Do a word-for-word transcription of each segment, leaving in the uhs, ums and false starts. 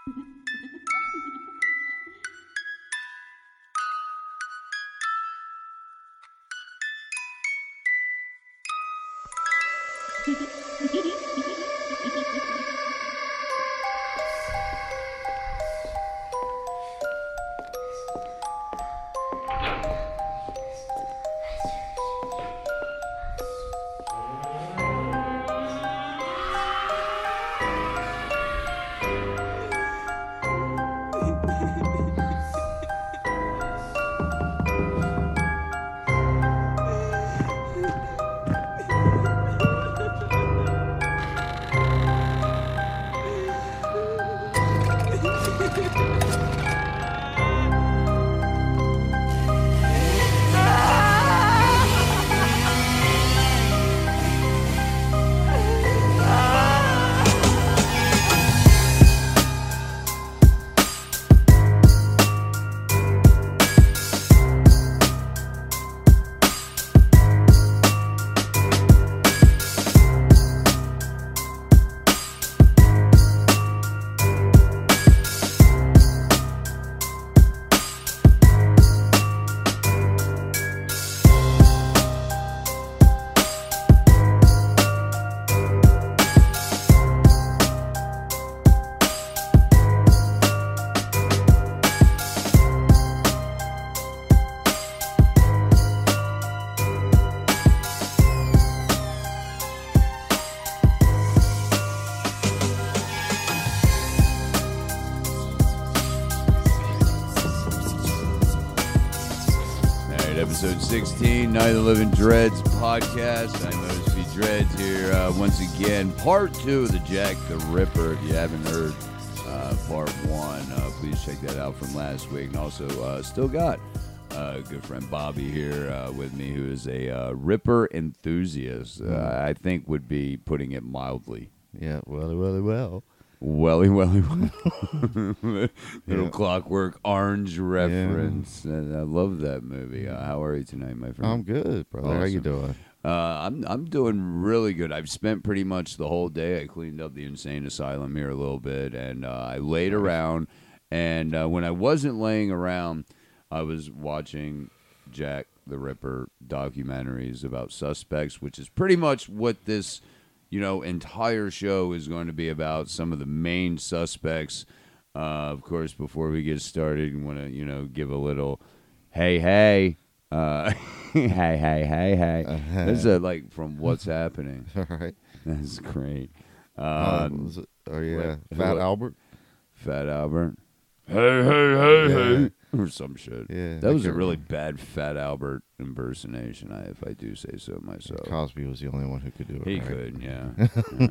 Episode sixteen, Night of the Living Dreads podcast. I'm O S P Dreads here uh, once again. Part two of the Jack the Ripper. If you haven't heard uh, part one, uh, please check that out from last week. And also, uh, still got uh, good friend Bobby here uh, with me, who is a uh, Ripper enthusiast. Uh, I think would be putting it mildly. Yeah, well, well, well. Welly, welly, welly. Little Yeah. Clockwork Orange reference. Yeah. And I love that movie. Uh, how are you tonight, my friend? I'm good, brother. Awesome. How you doing? Uh, I'm I'm doing really good. I've spent pretty much the whole day. I cleaned up the insane asylum here a little bit, and uh, I laid around. And uh, when I wasn't laying around, I was watching Jack the Ripper documentaries about suspects, which is pretty much what this, you know, entire show is going to be about. Some of the main suspects. Uh, of course, before we get started, I want to, you know, give a little, hey, hey, uh, hey, hey, hey, hey. Uh-huh. This is uh, like from What's Happening. All right. That's great. Um, Uh, was it- oh, yeah. what- Fat what- Albert? Fat Albert. Hey, hey, hey, Yeah. hey. Or some shit. Yeah. That I was a can't really remember. bad Fat Albert impersonation, I, if I do say so myself. Cosby was the only one who could do it. He right? could, yeah. yeah.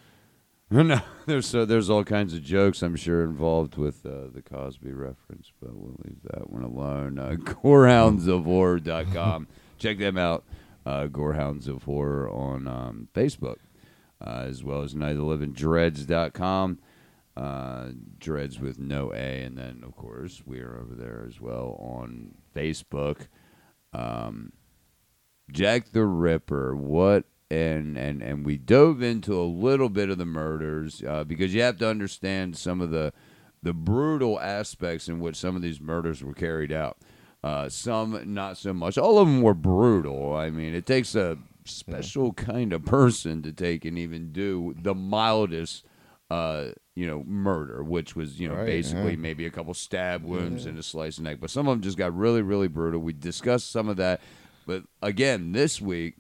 No, there's so there's all kinds of jokes I'm sure involved with uh, the Cosby reference, but we'll leave that one alone. Uh, Gorehounds of Horror dot com. Check them out. Uh, Gorehounds of Horror on um, Facebook, uh, as well as Night of the Living Dreads dot com. Uh, Dreads with no A, and then of course we are over there as well on Facebook. Um, Jack the Ripper, what and and and we dove into a little bit of the murders uh, because you have to understand some of the the brutal aspects in which some of these murders were carried out. Uh, some not so much. All of them were brutal. I mean, it takes a special kind of person to take and even do the mildest, uh, you know, murder, which was, you know, Right, basically yeah. maybe a couple stab wounds Yeah. and a slice of neck. But some of them just got really, really brutal. We discussed some of that. But again, this week,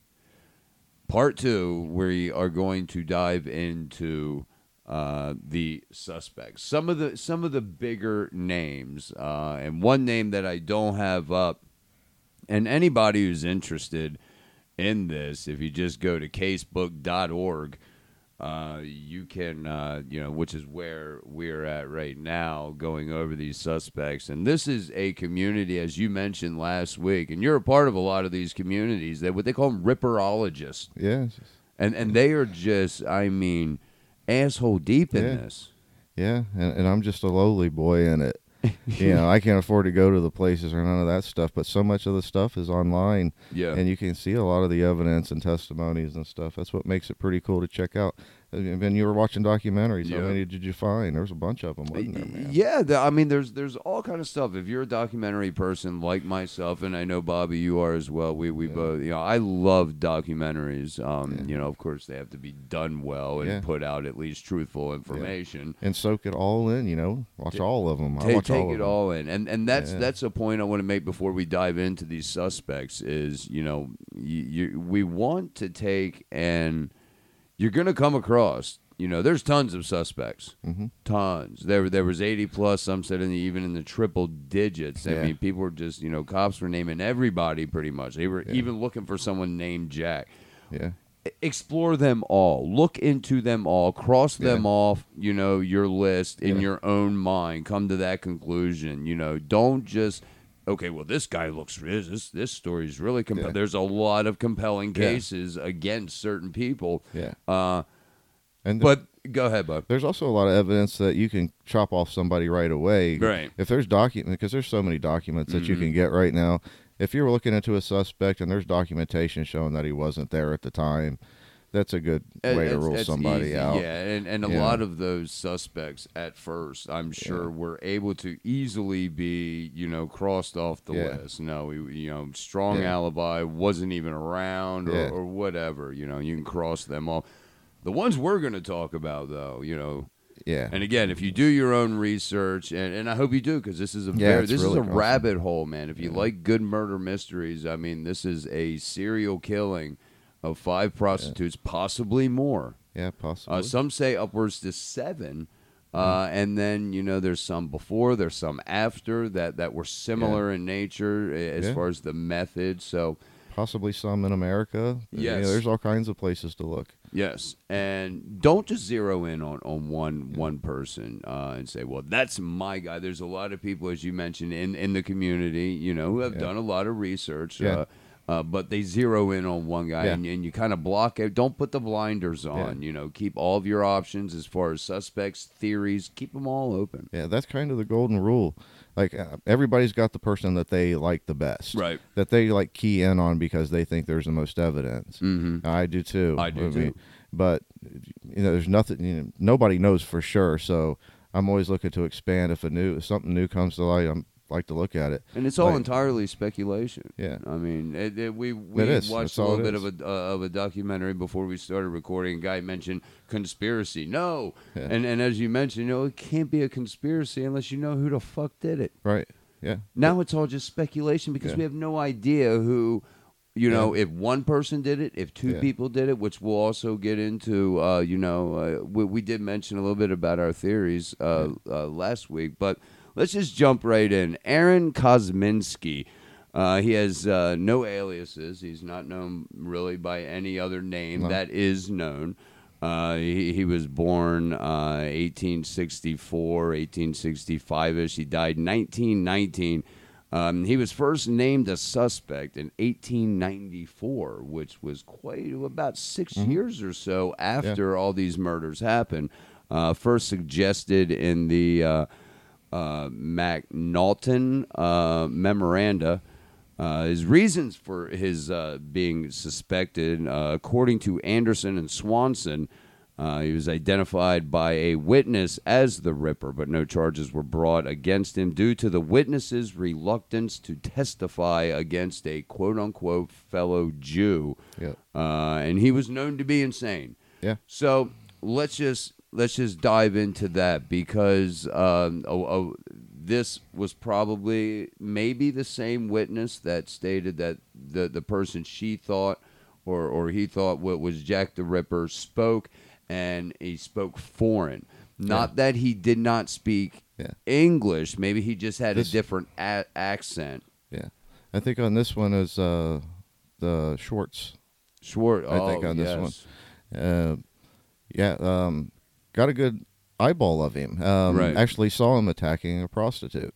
part two, we are going to dive into uh, the suspects. Some of the some of the bigger names, uh, and one name that I don't have up. And anybody who's interested in this, if you just go to casebook dot org, uh, you can, uh, you know, which is where we're at right now, going over these suspects. And this is a community, as you mentioned last week, and you're a part of a lot of these communities, that what they call them ripperologists. Yeah. it's just- And and they are just, I mean, asshole deep in Yeah. this. Yeah. And, and I'm just a lowly boy in it. You know, I can't afford to go to the places or none of that stuff, but so much of the stuff is online. Yeah. And you can see a lot of the evidence and testimonies and stuff. That's what makes it pretty cool to check out. And then you were watching documentaries. How Yeah. many did you find? There was a bunch of them, wasn't there, man? Yeah, the, I mean, there's there's all kind of stuff. If you're a documentary person like myself, and I know Bobby, you are as well. We we Yeah. both, you know, I love documentaries. Um, Yeah. you know, of course, they have to be done well and Yeah. put out at least truthful information. And soak it all in, you know. Watch Ta- all of them. I Take, watch take all it of them. all in, and and that's Yeah. that's a point I want to make before we dive into these suspects. Is you know, you, you we want to take, and you're going to come across. You know, there's tons of suspects, Mm-hmm. tons. There, there was eighty plus. Some said in the, even in the triple digits. I Yeah. mean, people were just, you know, cops were naming everybody pretty much. They were Yeah. even looking for someone named Jack. Yeah. Explore them all. Look into them all. Cross them Yeah. off. You know, your list in Yeah. your own mind. Come to that conclusion. You know, don't just. Okay, well, this guy looks this this, this story is really compelling. Yeah. There's a lot of compelling Yeah. cases against certain people. Yeah. Uh, And the- but go ahead, bud. there's also a lot of evidence that you can chop off somebody right away. Right. If there's document, because there's so many documents that you Mhm. can get right now. If you're looking into a suspect and there's documentation showing that he wasn't there at the time, that's a good It- way to it's- rule it's somebody easy, out. Yeah, and, and a Yeah. lot of those suspects at first, I'm sure, were able to easily be, you know, crossed off the Yeah. list. No, we, you know, strong Yeah. alibi, wasn't even around, or, Yeah. or whatever. You know, you can cross them off. The ones we're going to talk about, though, you know, Yeah. and again, if you do your own research, and, and I hope you do, because this is a Yeah, very, it's this really is a awesome. rabbit hole, man. If you Yeah. like good murder mysteries, I mean, this is a serial killing of five prostitutes, possibly more. Yeah, possibly. Uh, some say upwards to seven. Uh, and then, you know, there's some before, there's some after that, that were similar in nature a- as Yeah. far as the method. So, Possibly some in America. Yeah, Yes. there's all kinds of places to look. yes. And don't just zero in on, on one one person uh, and say, well, that's my guy. There's a lot of people, as you mentioned, in, in the community, you know, who have Yeah. done a lot of research. Yeah. Uh, uh, but they zero in on one guy, Yeah. and, and you kind of block it. Don't put the blinders on. Yeah. You know, keep all of your options as far as suspects, theories. Keep them all open. Yeah, that's kind of the golden rule. Like uh, everybody's got the person that they like the best, Right. that they like key in on because they think there's the most evidence. Mm-hmm. I do too. I do too. But you know, there's nothing. You know, nobody knows for sure. So I'm always looking to expand. If a new if something new comes to light, I'm like to look at it. And it's all Like- entirely speculation. Yeah. I mean, it, it, we we It is. watched That's a all little it bit of is. a uh, of a documentary before we started recording. A guy mentioned conspiracy. No, Yeah. and and as you mentioned, you know, it can't be a conspiracy unless you know who the fuck did it. Right. Yeah. Now it's all just speculation because Yeah. we have no idea who. You know, if one person did it, if two Yeah. people did it, which we'll also get into, uh, you know, uh, we, we did mention a little bit about our theories uh, uh, last week, but let's just jump right in. Aaron Kosminski, uh, he has uh, no aliases. He's not known really by any other name No. that is known. Uh, he, he was born uh, eighteen sixty-four, eighteen sixty-five-ish. He died nineteen nineteen. Um, he was first named a suspect in eighteen ninety-four, which was quite about six Mhm. years or so after all these murders happened. Uh, first suggested in the uh, uh, McNaughton uh, memoranda. Uh, his reasons for his uh, being suspected, uh, according to Anderson and Swanson, uh, he was identified by a witness as the Ripper, but no charges were brought against him due to the witness's reluctance to testify against a quote-unquote fellow Jew. Yeah. Uh, and he was known to be insane. Yeah. So let's just let's just dive into that because um, oh, oh, this was probably maybe the same witness that stated that the the person she thought or or he thought what was Jack the Ripper spoke, and he spoke foreign. Not Yeah. that he did not speak Yeah. English. Maybe he just had This- a different a- accent. Yeah. I think on this one is uh, the Schwartz. Schwartz. I oh, think on this yes. one. Uh, yeah. Um, got a good eyeball of him. Um, Right. Actually saw him attacking a prostitute,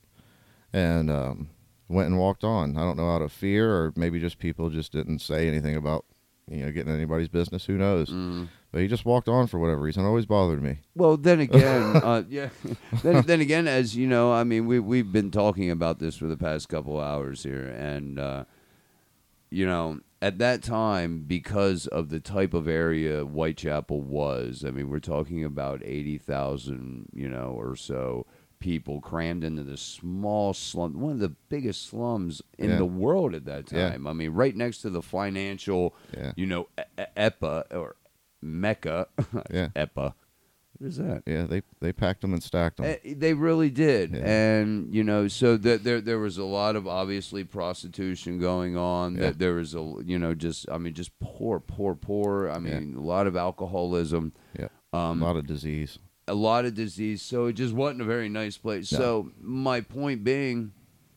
and um, went and walked on. I don't know, out of fear, or maybe just people just didn't say anything about, you know, getting anybody's business. Who knows? Mm. But he just walked on for whatever reason. It always bothered me. Well, then again, uh, yeah. Then, then again, as you know, I mean, we we've been talking about this for the past couple hours here, and uh, you know, at that time, because of the type of area Whitechapel was, I mean, we're talking about eighty thousand, you know, or so people crammed into this small slum, one of the biggest slums in Yeah. the world at that Yeah. time. I mean, right next to the financial, Yeah. you know, E- E- EPA or Mecca. Yeah. EPA. What is that? Yeah, they they packed them and stacked them. Eh, They really did, Yeah. and you know, so that there there was a lot of obviously prostitution going on. Yeah. That there was a you know just I mean just poor, poor, poor. I mean a lot of alcoholism, Yeah, um, a lot of disease. a lot of disease. So it just wasn't a very nice place. No. So my point being,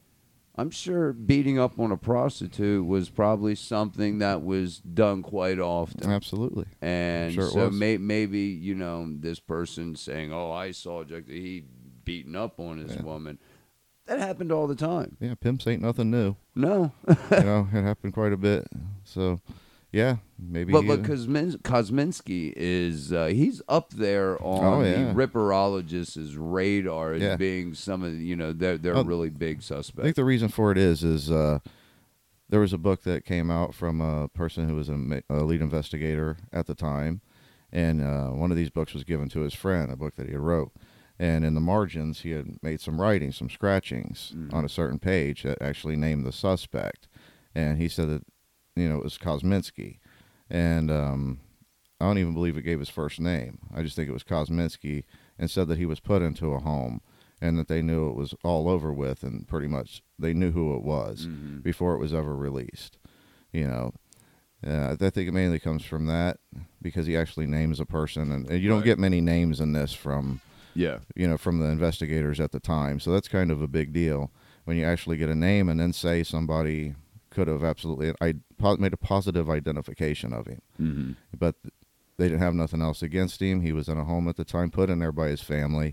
I'm sure beating up on a prostitute was probably something that was done quite often. Absolutely. And Sure it so was. may, maybe, you know, this person saying, oh, I saw Jack, he beating up on his Yeah. woman. That happened all the time. Yeah, pimps ain't nothing new. No. you know, it happened quite a bit. So, yeah, maybe. but he- but Kosmin- Kosminski is, uh, he's up there on Oh, yeah. the ripperologist's radar as Yeah. being some of, the, you know, they're, they're Oh, really big I think suspects. the reason for it is is uh, there was a book that came out from a person who was a, ma- a lead investigator at the time, and uh, one of these books was given to his friend, a book that he wrote. And in the margins, he had made some writing, some scratchings Mhm. on a certain page that actually named the suspect. And he said that, you know, it was Kosminski. And um, I don't even believe it gave his first name. I just think it was Kosminski, and said that he was put into a home and that they knew it was all over with, and pretty much they knew who it was Mhm. before it was ever released. You know, uh, I think it mainly comes from that, because he actually names a person, and, and you don't Right. get many names in this from, Yeah. you know, from the investigators at the time. So that's kind of a big deal when you actually get a name and then say somebody could have absolutely I po- made a positive identification of him, Mm-hmm. but they didn't have nothing else against him. He was in a home at the time, put in there by his family,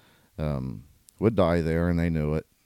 um, would die there, and they knew it.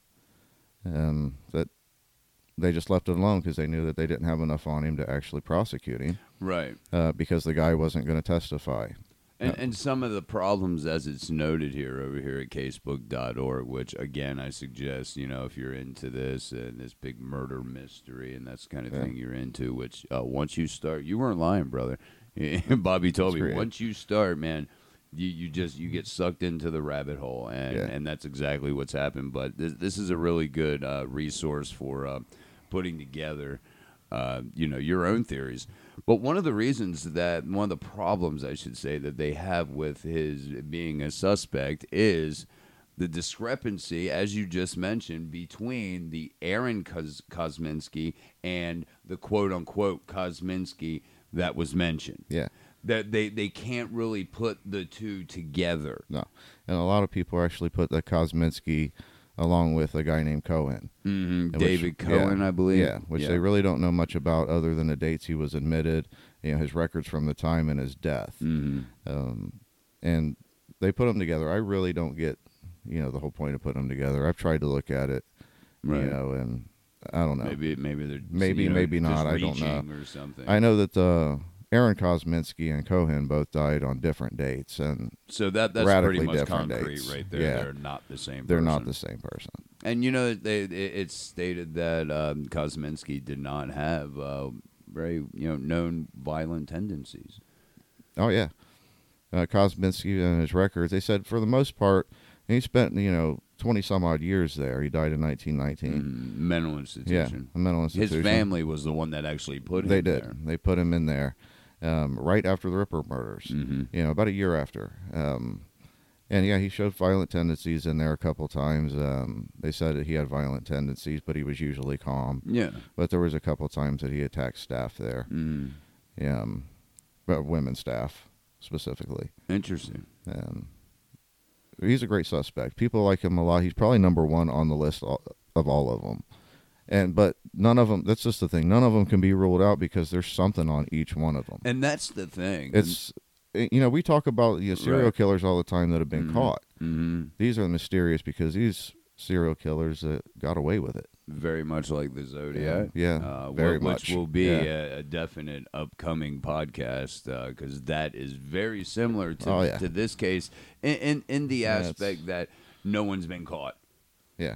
Um, that they just left it alone because they knew that they didn't have enough on him to actually prosecute him, Right. uh, because the guy wasn't going to testify. And, Yeah. and some of the problems, as it's noted here over here at casebook dot org, which, again, I suggest, you know, if you're into this and this big murder mystery and that's the kind of Yeah. thing you're into, which uh, once you start, you weren't lying, brother. Bobby told That's me, great. once you start, man, you, you just, you get sucked into the rabbit hole. And, Yeah. and that's exactly what's happened. But this, this is a really good uh, resource for uh, putting together, uh, you know, your own theories. But one of the reasons that, one of the problems, I should say, that they have with his being a suspect is the discrepancy, as you just mentioned, between the Aaron Kos- Kosminski and the quote-unquote Kosminski that was mentioned. Yeah. That they, they can't really put the two together. No. And a lot of people actually put the Kosminski along with a guy named Cohen. Mm-hmm. which- David Cohen, yeah, I believe. Yeah, which they really don't know much about other than the dates he was admitted, you know, his records from the time and his death. Mm-hmm. Um, and they put them together. I really don't get, you know, the whole point of putting them together. I've tried to look at it, Right. you know, and I don't know. Maybe maybe they're Maybe, you know, maybe just not, I don't know. reaching or something. I know that uh, Aaron Kosminski and Cohen both died on different dates, and So that that's radically pretty much different concrete dates. right there. Yeah. They're not the same. they're person. not the same person. And you know, they it, it's stated that um, Kosminski did not have uh, very you know known violent tendencies. Oh yeah, uh, Kosminski and his records. They said for the most part, he spent you know twenty some odd years there. He died in nineteen nineteen. Mm, mental Yeah, institution. a mental institution. His family was the one that actually put him They did. there. They put him in there um, right after the Ripper murders. Mm-hmm. You know, about a year after. Um, and yeah, he showed violent tendencies in there a couple times. Um, they said that he had violent tendencies, but he was usually calm. Yeah. But there was a couple times that he attacked staff there, Mm. um, but women staff specifically. Interesting. Um, he's a great suspect. People like him a lot. He's probably number one on the list of all of them. And but none of them. That's just the thing. None of them can be ruled out because there's something on each one of them. And that's the thing. It's you know we talk about you know, serial Right. killers all the time that have been Mhm. caught. Mm-hmm. These are mysterious because these serial killers uh, got away with it. Very much like the Zodiac. Yeah, uh, very wh- much. Which will be Yeah. a, a definite upcoming podcast because that is very similar to, Oh, yeah. to this case in, in, in the Yeah, it's- aspect that no one's been caught. Yeah.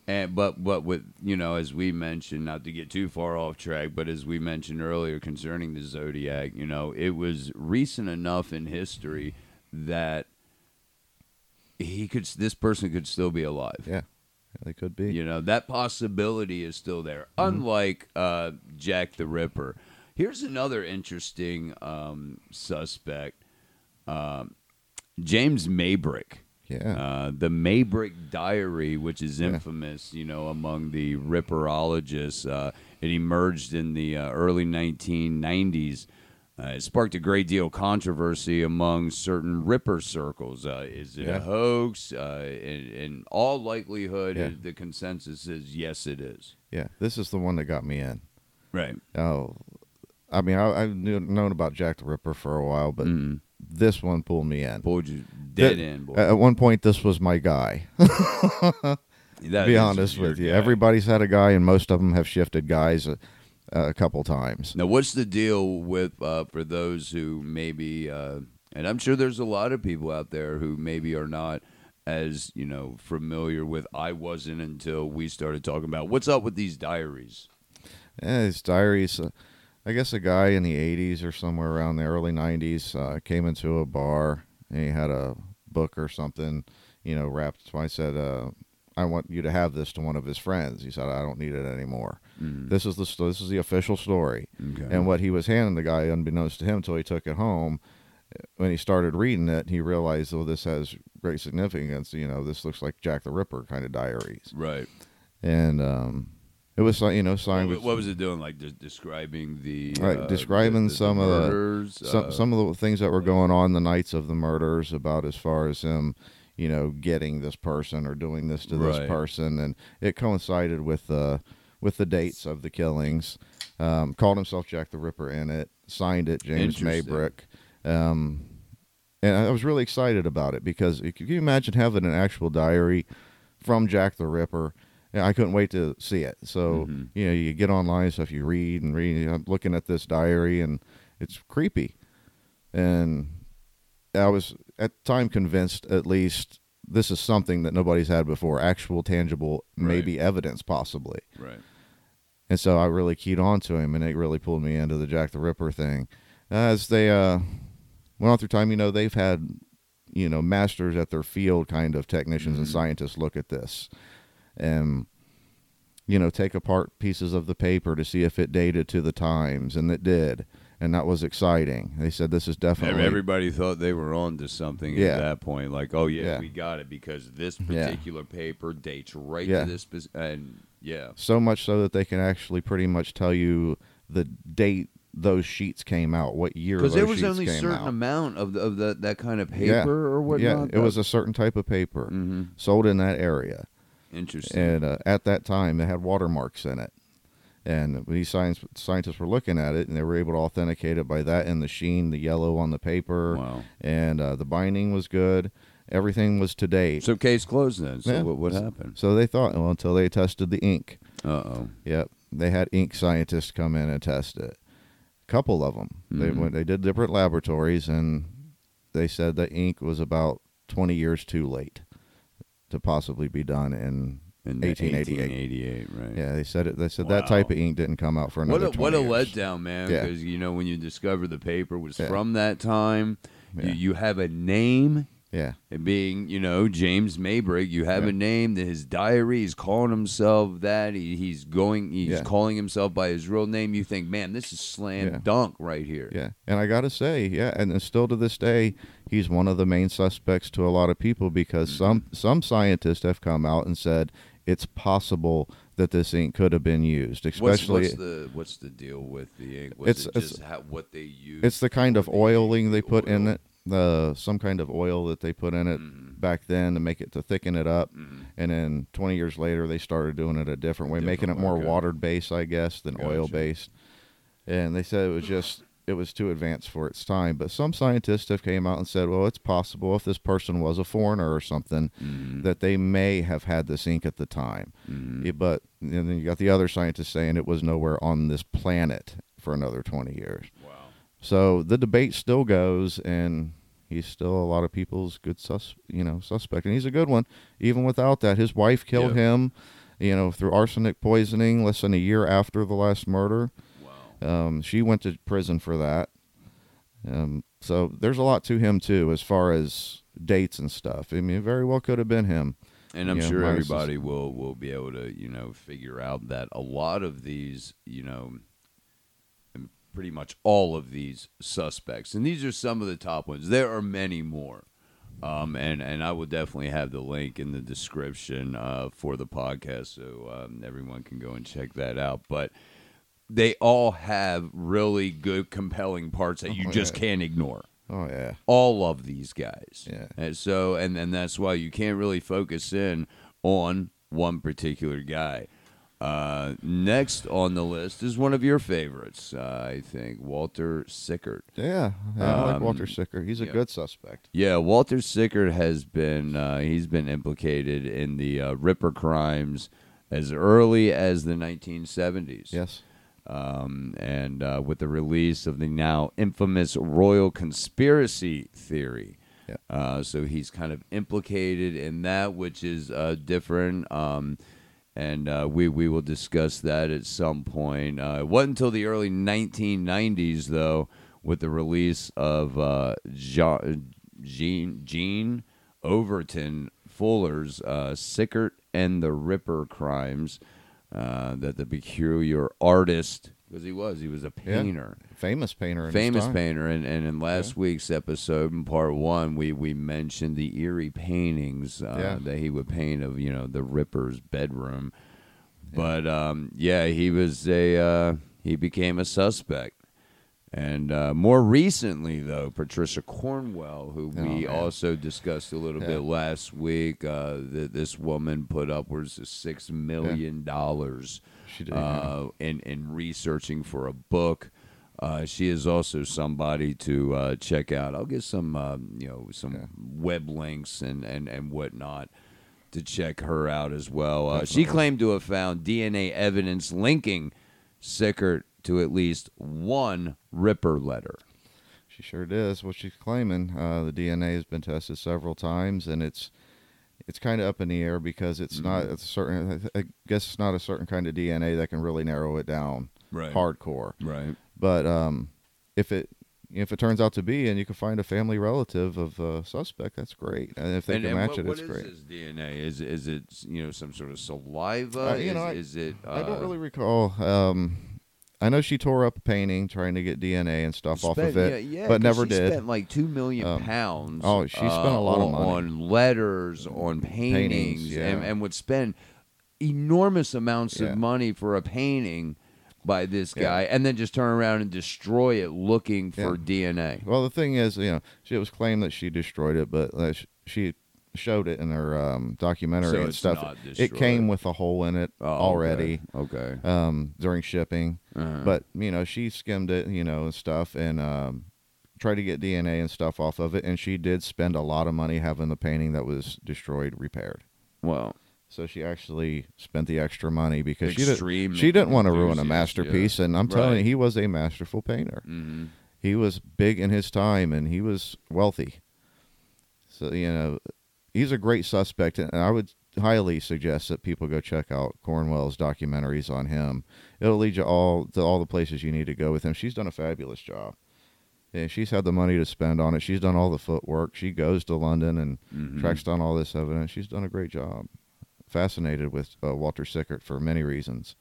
And but but with you know, as we mentioned, not to get too far off track, but as we mentioned earlier concerning the Zodiac, you know, it was recent enough in history that he could this person could still be alive. Yeah, they could be. You know, that possibility is still there. Mm-hmm. Unlike uh, Jack the Ripper. Here's another interesting um, suspect, um, James Maybrick. Yeah. Uh, the Maybrick Diary, which is Yeah. infamous, you know, among the Ripperologists. Uh, it emerged in the uh, early nineteen nineties. Uh, it sparked a great deal of controversy among certain Ripper circles. Uh, is it Yeah. a hoax? Uh, in, in all likelihood, Yeah. the consensus is yes, it is. Yeah, this is the one that got me in. Right. Oh, I mean, I, I've knew, known about Jack the Ripper for a while, but Mm. this one pulled me in. Pulled you dead That- in, boy. At one point, this was my guy. That to be is honest your with you, guy. everybody's had a guy, and most of them have shifted guys a, a couple times. Now, what's the deal with uh, for those who maybe, uh, and I'm sure there's a lot of people out there who maybe are not as you know familiar with. I wasn't until we started talking about what's up with these diaries. Yeah, his diaries. Uh, I guess a guy in the eighties or somewhere around the early nineties uh, came into a bar and he had a book or something, you know, wrapped. So I said, uh, "I want you to have this to one of his friends." He said, "I don't need it anymore." Mm. This is the sto- this is the official story. Okay. And what he was handing the guy, unbeknownst to him, until he took it home, when he started reading it, he realized, "Oh, this has great significance. You know, this looks like Jack the Ripper kind of diaries." Right. And um, it was, you know, What, signed with what was it doing? Like de- describing the Right, uh, describing the, the, some the of the- murders, some uh, some of the things that were going on the nights of the murders, about as far as him, you know, getting this person or doing this to this Right. person, and it coincided with uh, with the dates of the killings. Um, called himself Jack the Ripper in it, signed it James Interesting. Maybrick, um, and I was really excited about it because can you imagine having an actual diary from Jack the Ripper? Yeah, I couldn't wait to see it. So Mhm. you know, you get online and stuff, you read and read. I'm looking at this diary, and it's creepy. And I was at the time convinced, at least, this is something that nobody's had before, actual, tangible, maybe evidence, possibly. right. And so I really keyed on to him, and it really pulled me into the Jack the Ripper thing. As they uh, went on through time, you know, they've had, you know, masters at their field kind of technicians and Mhm. scientists look at this and, you know, take apart pieces of the paper to see if it dated to the times, and it did. And that was exciting. They said this is definitely... Everybody thought they were on to something Yeah. at that point. Like, oh, yeah, Yeah. we got it because this Yeah. particular paper dates right Yeah. to this. spec- And, yeah. So much so that they can actually pretty much tell you the date those sheets came out, what year those Because there was sheets only a came certain out. amount of, the, of the, that kind of paper Yeah. or whatnot. Yeah, it was a certain type of paper Mm-hmm. sold in that area. Interesting. And uh, at that time, it had watermarks in it. And these science, scientists were looking at it, and they were able to authenticate it by that and the sheen, the yellow on the paper. Wow. And uh, the binding was good. Everything was to date. So case closed then. So Yeah. what, what happened? So they thought, well, until they tested the ink. Uh-oh. Yep. They had ink scientists come in and test it. A couple of them. They Mhm. went. They did different laboratories, and they said the ink was about twenty years too late to possibly be done in In eighteen eighty-eight. eighteen eighty-eight, right. Yeah, they said it. They said that Wow. type of ink didn't come out for What another a, what a twenty years. letdown, man. Yeah. Because, you know, when you discover the paper was Yeah. from that time, Yeah. you, you have a name. Yeah, And being, you know, James Maybrick, you have Yeah. a name that his diary, he's calling himself that. He, he's going, he's Yeah. calling himself by his real name. You think, man, this is slam Yeah. dunk right here. yeah. And I got to say, yeah, and still to this day, he's one of the main suspects to a lot of people because some some scientists have come out and said it's possible that this ink could have been used, What's, especially. what's the what's the deal with the ink? Was It's- it it's- just how, what they use? It's the kind of for the oiling ink, they the put in oil? it, the some kind of oil that they put in it Mhm. back then to make it to thicken it up, Mhm. and then twenty years later they started doing it a different way, making it Different more way, okay. water based, I guess, than oil Gotcha. based. And they said it was just it was too advanced for its time. But some scientists have came out and said, well, it's possible if this person was a foreigner or something Mhm. that they may have had this ink at the time. Mhm. Yeah, but and then you got the other scientists saying it was nowhere on this planet for another twenty years. Wow. So the debate still goes, and he's still a lot of people's good sus, you know, suspect, and he's a good one. Even without that, his wife killed Yeah. him. you know, through arsenic poisoning less than a year after the last murder. Wow. Um, she went to prison for that. Um, so there's a lot to him too, as far as dates and stuff. I mean, it very well could have been him. And I'm You know, sure minus everybody will, will be able to, you know, figure out that a lot of these, you know, and pretty much all of these suspects, and these are some of the top ones. There are many more. Um, and, and I will definitely have the link in the description uh, for the podcast so um, everyone can go and check that out. But they all have really good, compelling parts that you Oh, just yeah. can't ignore. Oh yeah, All of these guys. Yeah. And so, and, and that's why you can't really focus in on one particular guy. Uh, next on the list is one of your favorites, uh, I think, Walter Sickert. yeah. yeah I like Um, Walter Sickert. He's a yeah. good suspect. Yeah, Walter Sickert has been uh, he's been implicated in the uh, Ripper crimes as early as the nineteen seventies. Yes. Um, and uh, with the release of the now infamous Royal Conspiracy Theory. Yeah. Uh, so he's kind of implicated in that, which is uh, different. Um, and uh, we, we will discuss that at some point. Uh, it wasn't until the early nineteen nineties, though, with the release of uh, Jean, Jean, Jean Overton Fuller's uh, Sickert and the Ripper Crimes, uh, that the peculiar artist, because he was, he was a painter. Yeah. Famous painter. In Famous his time. painter, and, and in last Yeah. week's episode, in part one, we, we mentioned the eerie paintings uh, Yeah. that he would paint of, you know, the Ripper's bedroom. But um, yeah, he was a uh, he became a suspect, and uh, more recently, though, Patricia Cornwell, who Oh, we man. also discussed a little Yeah. bit last week, uh, that this woman put upwards of six million dollars She did. uh, in in researching for a book. Uh, she is also somebody to uh, check out. I'll get some, um, you know, some Yeah. web links and, and, and whatnot to check her out as well. Uh, she Definitely. claimed to have found D N A evidence linking Sickert to at least one Ripper letter. She sure does. What she's claiming, uh, the D N A has been tested several times, and it's it's kind of up in the air because it's Mm-hmm. not a certain. I guess it's not a certain kind of D N A that can really narrow it down Right. hardcore. Right. But um, if it if it turns out to be, and you can find a family relative of a suspect, that's great. And if they and can and match what, it, what it's is great. this D N A? Is is it, you know, some sort of saliva? Uh, you is, know, I- is it? Uh, I don't really recall. Um, I know she tore up a painting trying to get D N A and stuff off of spent- it, yeah, yeah, but 'cause never she did. Spent like two million Um, pounds. oh, she spent uh, a lot of on, money. on letters, on paintings, Paintings, yeah. and, and would spend enormous amounts Yeah. of money for a painting by this Yeah. guy, and then just turn around and destroy it looking for Yeah. D N A. Well, the thing is, you know, she, it was claimed that she destroyed it, but uh, sh- she showed it in her um, documentary So and it's stuff. not It destroyed. came with a hole in it Oh, already Okay. okay. um, during shipping. Uh-huh. But you know, she skimmed it, you know, and stuff, and um, tried to get D N A and stuff off of it. And she did spend a lot of money having the painting that was destroyed repaired. Well, So she actually spent the extra money because she Extreme didn't. She didn't want to ruin a enthusiast, masterpiece, yeah. and I'm telling Right. you, he was a masterful painter. hmm He was big in his time, and he was wealthy. So you know, he's a great suspect, and I would highly suggest that people go check out Cornwell's documentaries on him. It'll lead you all to all the places you need to go with him. She's done a fabulous job. Yeah, she's had the money to spend on it. She's done all the footwork. She goes to London and Mhm. tracks down all this evidence. She's done a great job. Fascinated with uh, Walter Sickert for many reasons.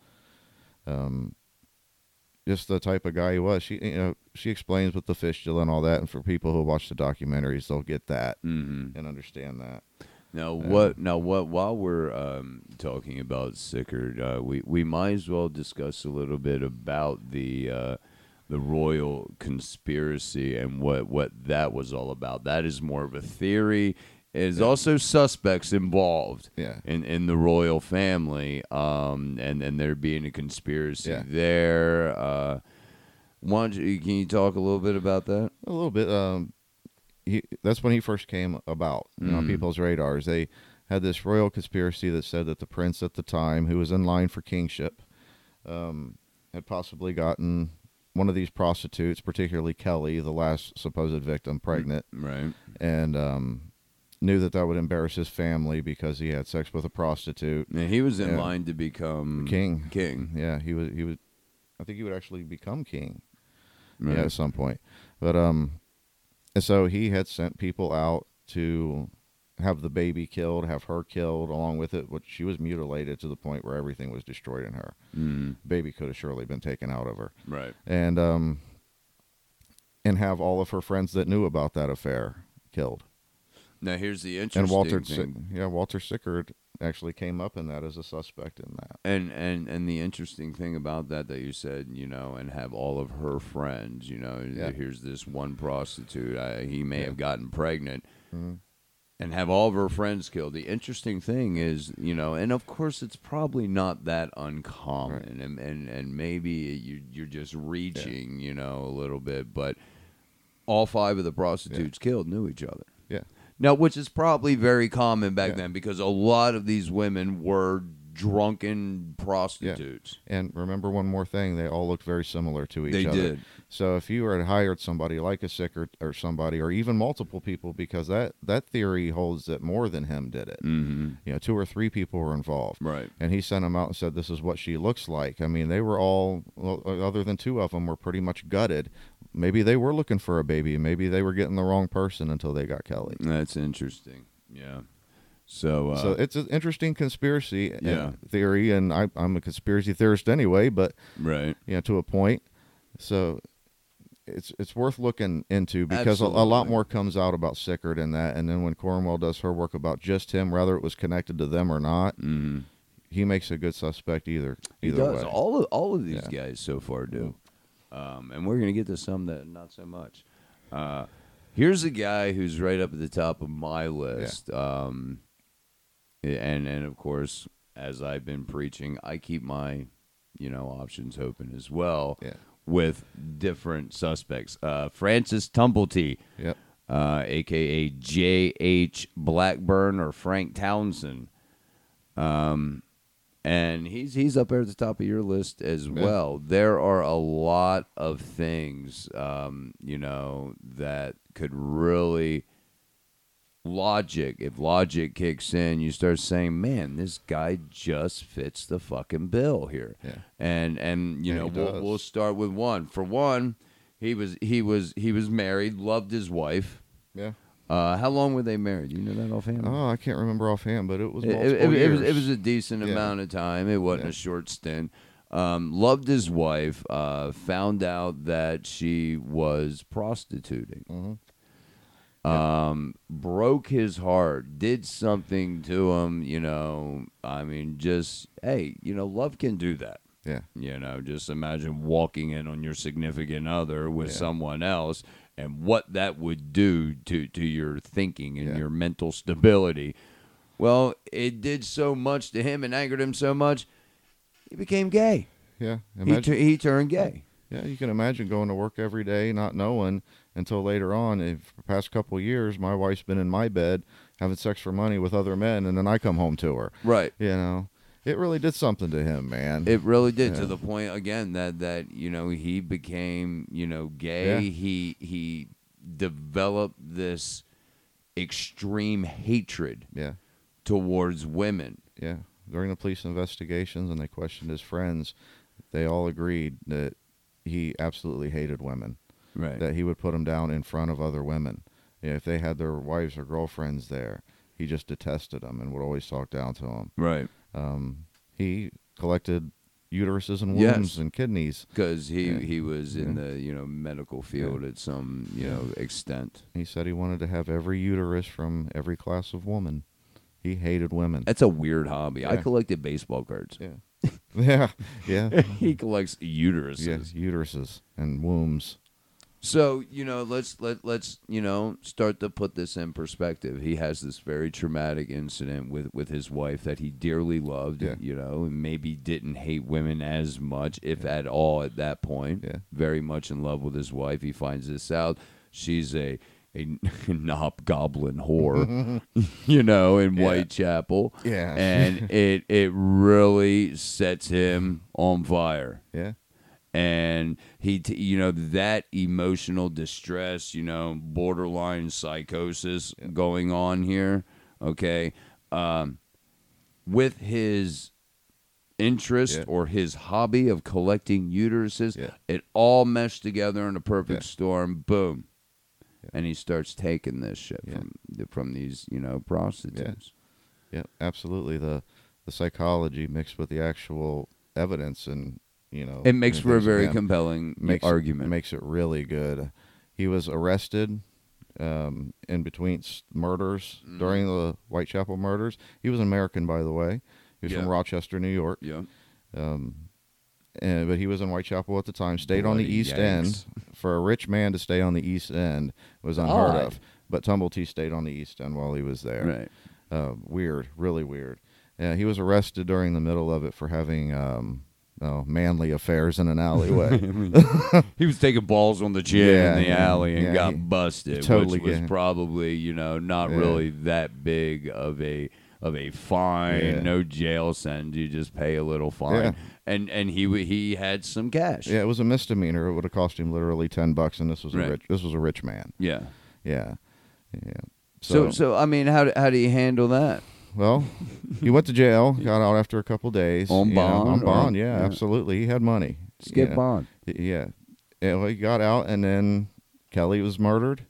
Um, just the type of guy he was. She, you know, she explains with the fistula and all that. And for people who watch the documentaries, they'll get that Mhm. and understand that. Now what? Now what? While we're um, talking about Sickert, uh, we we might as well discuss a little bit about the uh, the royal conspiracy and what what that was all about. That is more of a theory. There's Yeah. also suspects involved Yeah. in, in the royal family, um, and and there being a conspiracy Yeah. there. Uh, why don't you, can you talk a little bit about that? A little bit. Um, he, that's when he first came about you know, on Mhm. people's radars. They had this royal conspiracy that said that the prince at the time, who was in line for kingship, um, had possibly gotten one of these prostitutes, particularly Kelly, the last supposed victim, pregnant, Right. and um, knew that that would embarrass his family because he had sex with a prostitute. And he was in Yeah. line to become King. King. Yeah, he was. He was. I think he would actually become king. Right. Yeah, at some point. But um, and so he had sent people out to have the baby killed, have her killed along with it, which she was mutilated to the point where everything was destroyed in her. Mm. Baby could have surely been taken out of her. Right. And um, and have all of her friends that knew about that affair killed. Now here's the interesting And Walter, thing. Si- yeah, Walter Sickert actually came up in that as a suspect in that. And, and and the interesting thing about that that you said, you know, and have all of her friends, you know, Yeah. here's this one prostitute. I, he may Yeah. have gotten pregnant. Mm-hmm. And have all of her friends killed. The interesting thing is, you know, and of course it's probably not that uncommon, Right. and, and and maybe you you're just reaching, you know, a little bit, but all five of the prostitutes killed knew each other. Yeah. Now, which is probably very common back Yeah. then because a lot of these women were drunken prostitutes. And remember one more thing, they all looked very similar to each They other. did. So if you had hired somebody like a Sickert or somebody, or even multiple people, because that, that theory holds that more than him did it. Mm-hmm. You know, two or three people were involved. Right. And he sent them out and said, this is what she looks like. I mean, they were all, well, other than two of them, were pretty much gutted. Maybe they were looking for a baby. Maybe they were getting the wrong person until they got Kelly. That's interesting. Yeah. So, uh, So it's an interesting conspiracy uh, Yeah. theory, and I, I'm a conspiracy theorist anyway, but right. you know, to a point. So it's it's worth looking into because a, a lot Absolutely. more comes out about Sickert and that, and then when Cornwell does her work about just him, whether it was connected to them or not, Mm-hmm. he makes a good suspect either He either does. way. All of all of these Yeah. guys so far do, um, and we're gonna get to some that not so much. Uh, here's a guy who's right up at the top of my list, um, and and of course, as I've been preaching, I keep my you know options open as well Yeah. with different suspects. Uh, Francis Tumblety, Yep. uh, aka J H Blackburn or Frank Townsend. Um, and he's he's up there at the top of your list as Yeah. well. There are a lot of things, um, you know, that could really logic. If logic kicks in, you start saying, "Man, this guy just fits the fucking bill here." Yeah. And and you Yeah, know, he we'll, does. we'll start with one. For one, he was he was he was married, loved his wife. Yeah. Uh, how long were they married? You know that offhand? Oh, I can't remember offhand, but it was It, multiple it, it years. was it was a decent Yeah. amount of time. It wasn't Yeah. a short stint. Um, loved his wife. Uh, found out that she was prostituting. Mhm. Um, broke his heart. Did something to him. You know. I mean, just hey, you know, love can do that. Yeah. You know, just imagine walking in on your significant other with Yeah. someone else and what that would do to, to your thinking and Yeah. your mental stability. Well, it did so much to him and angered him so much, he became gay. Yeah. He, Imagine, tu- he turned gay. yeah, you can imagine going to work every day not knowing until later on. If for the past couple of years, my wife's been in my bed having sex for money with other men, and then I come home to her. Right. You know, it really did something to him, man. It really did, to Yeah. the point again that, that you know he became you know gay. Yeah. He he developed this extreme hatred yeah. towards women. Yeah. During the police investigations, and they questioned his friends, they all agreed that he absolutely hated women. Right. That he would put them down in front of other women. Yeah, if they had their wives or girlfriends there, he just detested them and would always talk down to them. Right. Um, he collected uteruses and Yes. wombs and kidneys. Because he, Yeah. he was in Yeah. the you know medical field at some you Yeah. know extent. He said he wanted to have every uterus from every class of woman. He hated women. That's a weird hobby. I Yeah. collected baseball cards. Yeah. yeah. Yeah. He collects uteruses. Yes, uteruses and wombs. So you know, let's let let's you know start to put this in perspective. He has this very traumatic incident with, with his wife that he dearly loved. Yeah. You know, and maybe didn't hate women as much, if Yeah. at all, at that point. Yeah. Very much in love with his wife. He finds this out. She's a a knob goblin whore, you know, in Yeah. Whitechapel. Yeah. And it it really sets him on fire. Yeah. And he, t- you know, that emotional distress, you know, borderline psychosis Yeah. going on here, okay, um, with his interest Yeah. or his hobby of collecting uteruses, Yeah. it all meshed together in a perfect Yeah. storm. Boom. Yeah. And he starts taking this shit Yeah. from from these, you know, prostitutes. Yeah, absolutely. The the psychology mixed with the actual evidence, and you know, It makes and for a things very again, compelling makes argument. It, makes it really good. He was arrested um, in between s- murders Mhm. during the Whitechapel murders. He was an American, by the way. He was Yeah. from Rochester, New York. Yeah. Um, and, but he was in Whitechapel at the time. Stayed on the Bloody East Yanks. End. For a rich man to stay on the East End was unheard Odd. of. But Tumblety stayed on the East End while he was there. Right. Uh, weird, really weird. Yeah, he was arrested during the middle of it for having um, oh, manly affairs in an alleyway. He was taking balls on the chin Yeah, in the yeah, alley and yeah, got he- busted, totally which was get- probably, you know, not Yeah. really that big of a of a fine, Yeah. no jail sentence. You just pay a little fine, Yeah. and and he w- he had some cash. Yeah, it was a misdemeanor. It would have cost him literally ten bucks, and this was Right. a rich. This was a rich man. yeah. Yeah, yeah. So So, so I mean, how do- how do you handle that? well, he went to jail. Got out after a couple days. On you know, bond, on or- bond. Yeah, yeah. absolutely. He had money. Skip yeah. bond. Yeah. Yeah, well, he got out, and then Kelly was murdered,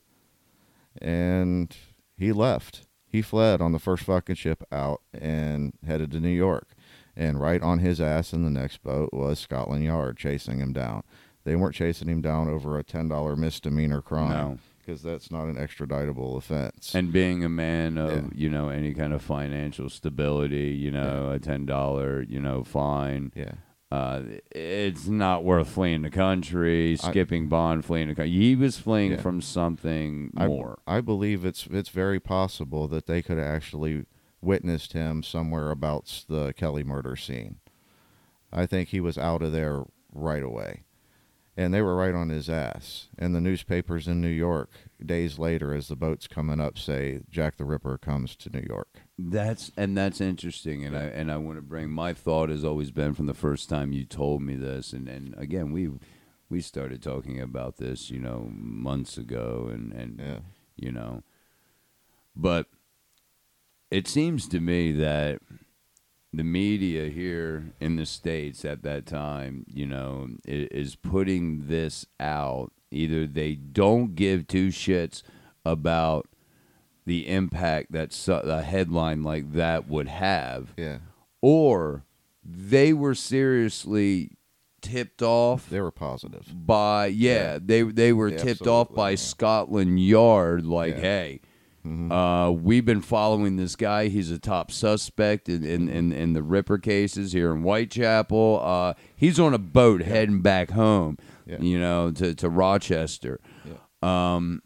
and he left. He fled on the first fucking ship out and headed to New York. And right on his ass in the next boat was Scotland Yard chasing him down. They weren't chasing him down over a ten dollar misdemeanor crime. No. Because that's not an extraditable offense. And being a man of, Yeah. you know, any kind of financial stability, you know, a ten dollar, you know, fine. yeah. Uh, it's not worth fleeing the country, skipping bond, fleeing the country. He was fleeing Yeah. from something I, more. I believe it's it's very possible that they could have actually witnessed him somewhere about s- the Kelly murder scene. I think he was out of there right away. And they were right on his ass. And the newspapers in New York, days later, as the boat's coming up, say Jack the Ripper comes to New York. That's and that's interesting, and I and I want to bring my thought has always been from the first time you told me this, and, and again we we started talking about this, you know, months ago, and and Yeah. you know, but it seems to me that the media here in the States at that time, you know, i- is putting this out. Either they don't give two shits about the impact that so- a headline like that would have, Yeah. or they were seriously tipped off They were positive. by yeah, Yeah. they they were Yeah, tipped off absolutely, by yeah. Scotland Yard like, Yeah. hey, Mhm. uh, we've been following this guy. He's a top suspect in in, in, in the Ripper cases here in Whitechapel. Uh, he's on a boat heading back home, Yeah. you know, to, to Rochester. Um,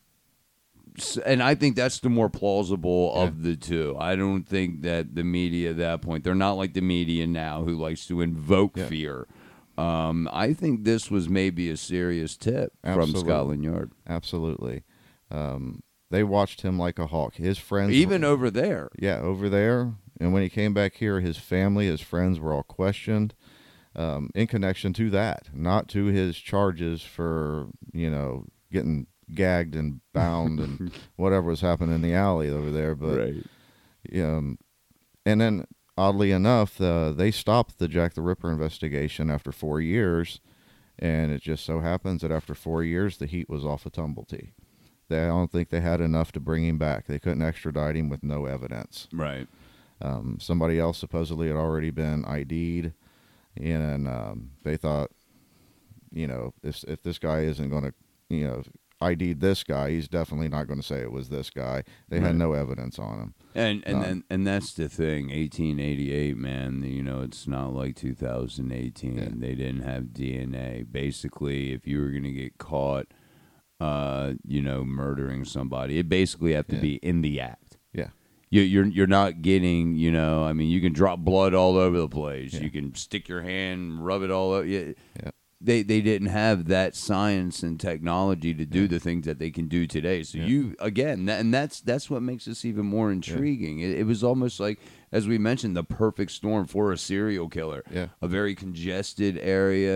s- and I think that's the more plausible of the two. I don't think that the media at that point, they're not like the media now who likes to invoke Yeah. fear. Um, I think this was maybe a serious tip from Absolutely. Scotland Yard. Absolutely. Um, they watched him like a hawk. His friends, Even were, over there. yeah, over there. And when he came back here, his family, his friends were all questioned um, in connection to that, not to his charges for, you know, getting gagged and bound and whatever was happening in the alley over there. But, Right. um, and then oddly enough, uh, they stopped the Jack the Ripper investigation after four years. And it just so happens that after four years, the heat was off of Tumblety. They, I don't think they had enough to bring him back. They couldn't extradite him with no evidence. Right. Um, somebody else supposedly had already been I D'd, and um, they thought, you know, if if this guy isn't going to, you know, I D'd this guy, he's definitely not going to say it was this guy. They Right. had no evidence on him. And and None. then and that's the thing. eighteen eighty-eight, man. You know, it's not like two thousand eighteen. Yeah. They didn't have D N A. Basically, if you were gonna get caught, uh, you know, murdering somebody, it basically have to Yeah. be in the act. Yeah. You, you're you're not getting. You know, I mean, you can drop blood all over the place. Yeah. You can stick your hand, rub it all over. Yeah. Yeah. They they didn't have that science and technology to do the things that they can do today. So Yeah. you again, that, and that's that's what makes this even more intriguing. It, it was almost like, as we mentioned, the perfect storm for a serial killer. Yeah. A very congested area,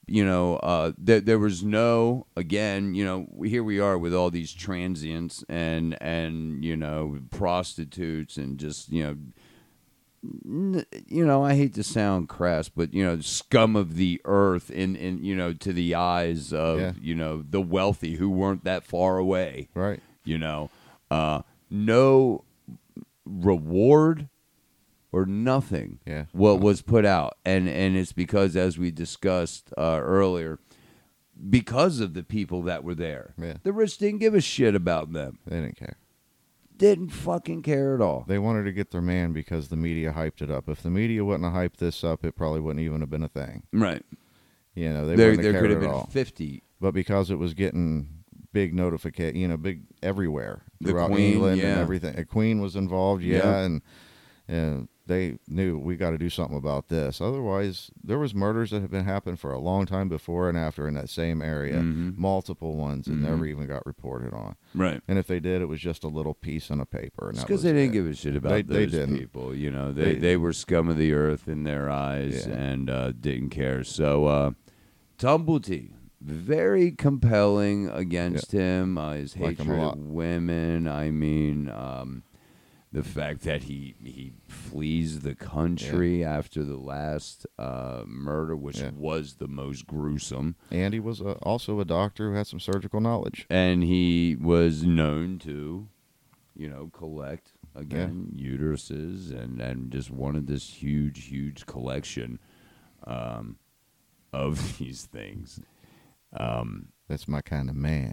you know, uh, there there was no, again, you know, here we are with all these transients and and you know prostitutes and just you know. N- You know, I hate to sound crass, but you know, scum of the earth in, in you know, to the eyes of Yeah. you know the wealthy who weren't that far away. Right. You know, uh, no reward or nothing. Yeah. What was put out, and and it's because, as we discussed uh, earlier, because of the people that were there. Yeah. The rich didn't give a shit about them. They didn't care. Didn't fucking care at all. They wanted to get their man because the media hyped it up. If the media wouldn't have hyped this up, it probably wouldn't even have been a thing. Right. You know, they There, wouldn't there have could cared have at been all. fifty. But because it was getting big notification, you know, big everywhere The throughout Queen, England and yeah. everything. A Queen was involved, yeah, Yeah. and and they knew we got to do something about this. Otherwise, there was murders that had been happening for a long time before and after in that same area, Mhm. multiple ones, and Mhm. never even got reported on. Right. And if they did, it was just a little piece on a paper. And It's that because was they didn't it. give a shit about They- they those didn't. people. You know, they, They- they were scum of the earth in their eyes Yeah. and uh, didn't care. So, uh, Tumblety, very compelling against him. Uh, his Like him a hatred lot. of women. I mean, um, the fact that he he flees the country after the last uh, murder, which Yeah. was the most gruesome. And he was uh, also a doctor who had some surgical knowledge. And he was known to, you know, collect again uteruses and and just wanted this huge, huge collection um, of these things. Um, That's my kind of man.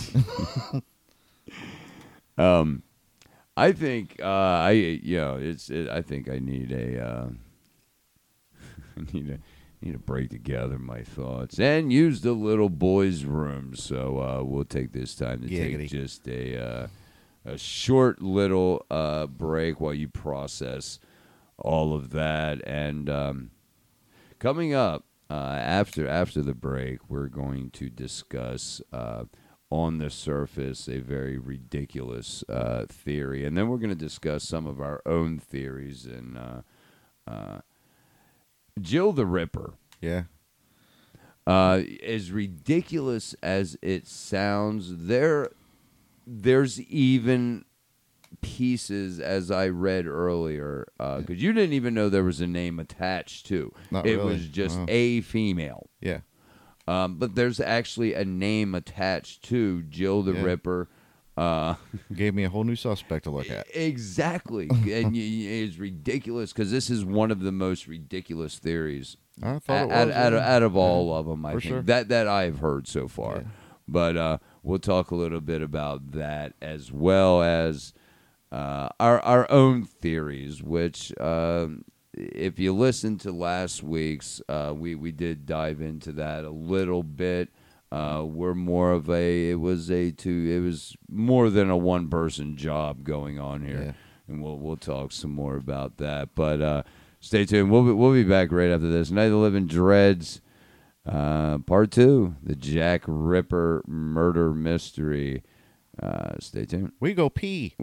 um, I think uh, I you know it's it, I think I need a uh, I need a need to break together my thoughts and use the little boys' room. So uh, we'll take this time to Giggity. take just a uh, a short little uh, break while you process all of that. And um, coming up uh, after after the break, we're going to discuss. Uh, on the surface, a very ridiculous uh, theory. And then we're going to discuss some of our own theories. And uh, uh, Jill the Ripper, Yeah. uh, as ridiculous as it sounds, there, there's even pieces, as I read earlier, because you didn't even know there was a name attached to. Not it really. was just Wow. a female. Yeah. Um, but there's actually a name attached to Jill the Yeah. Ripper. Uh, Gave me a whole new suspect to look at. exactly. And y- y- it's ridiculous because this is one of the most ridiculous theories I thought it out, was. out, yeah. out of all of them, I For think, sure. that, that I've heard so far. Yeah. But uh, we'll talk a little bit about that as well as uh, our, our own theories, which... Um, if you listen to last week's, uh, we, we did dive into that a little bit. Uh, we're more of a, it was a two, it was more than a one person job going on here. Yeah. And we'll, we'll talk some more about that. But uh, stay tuned. We'll be, we'll be back right after this. Night of the Living Dreads, uh, part two, the Jack Ripper murder mystery. Uh, stay tuned. We go pee.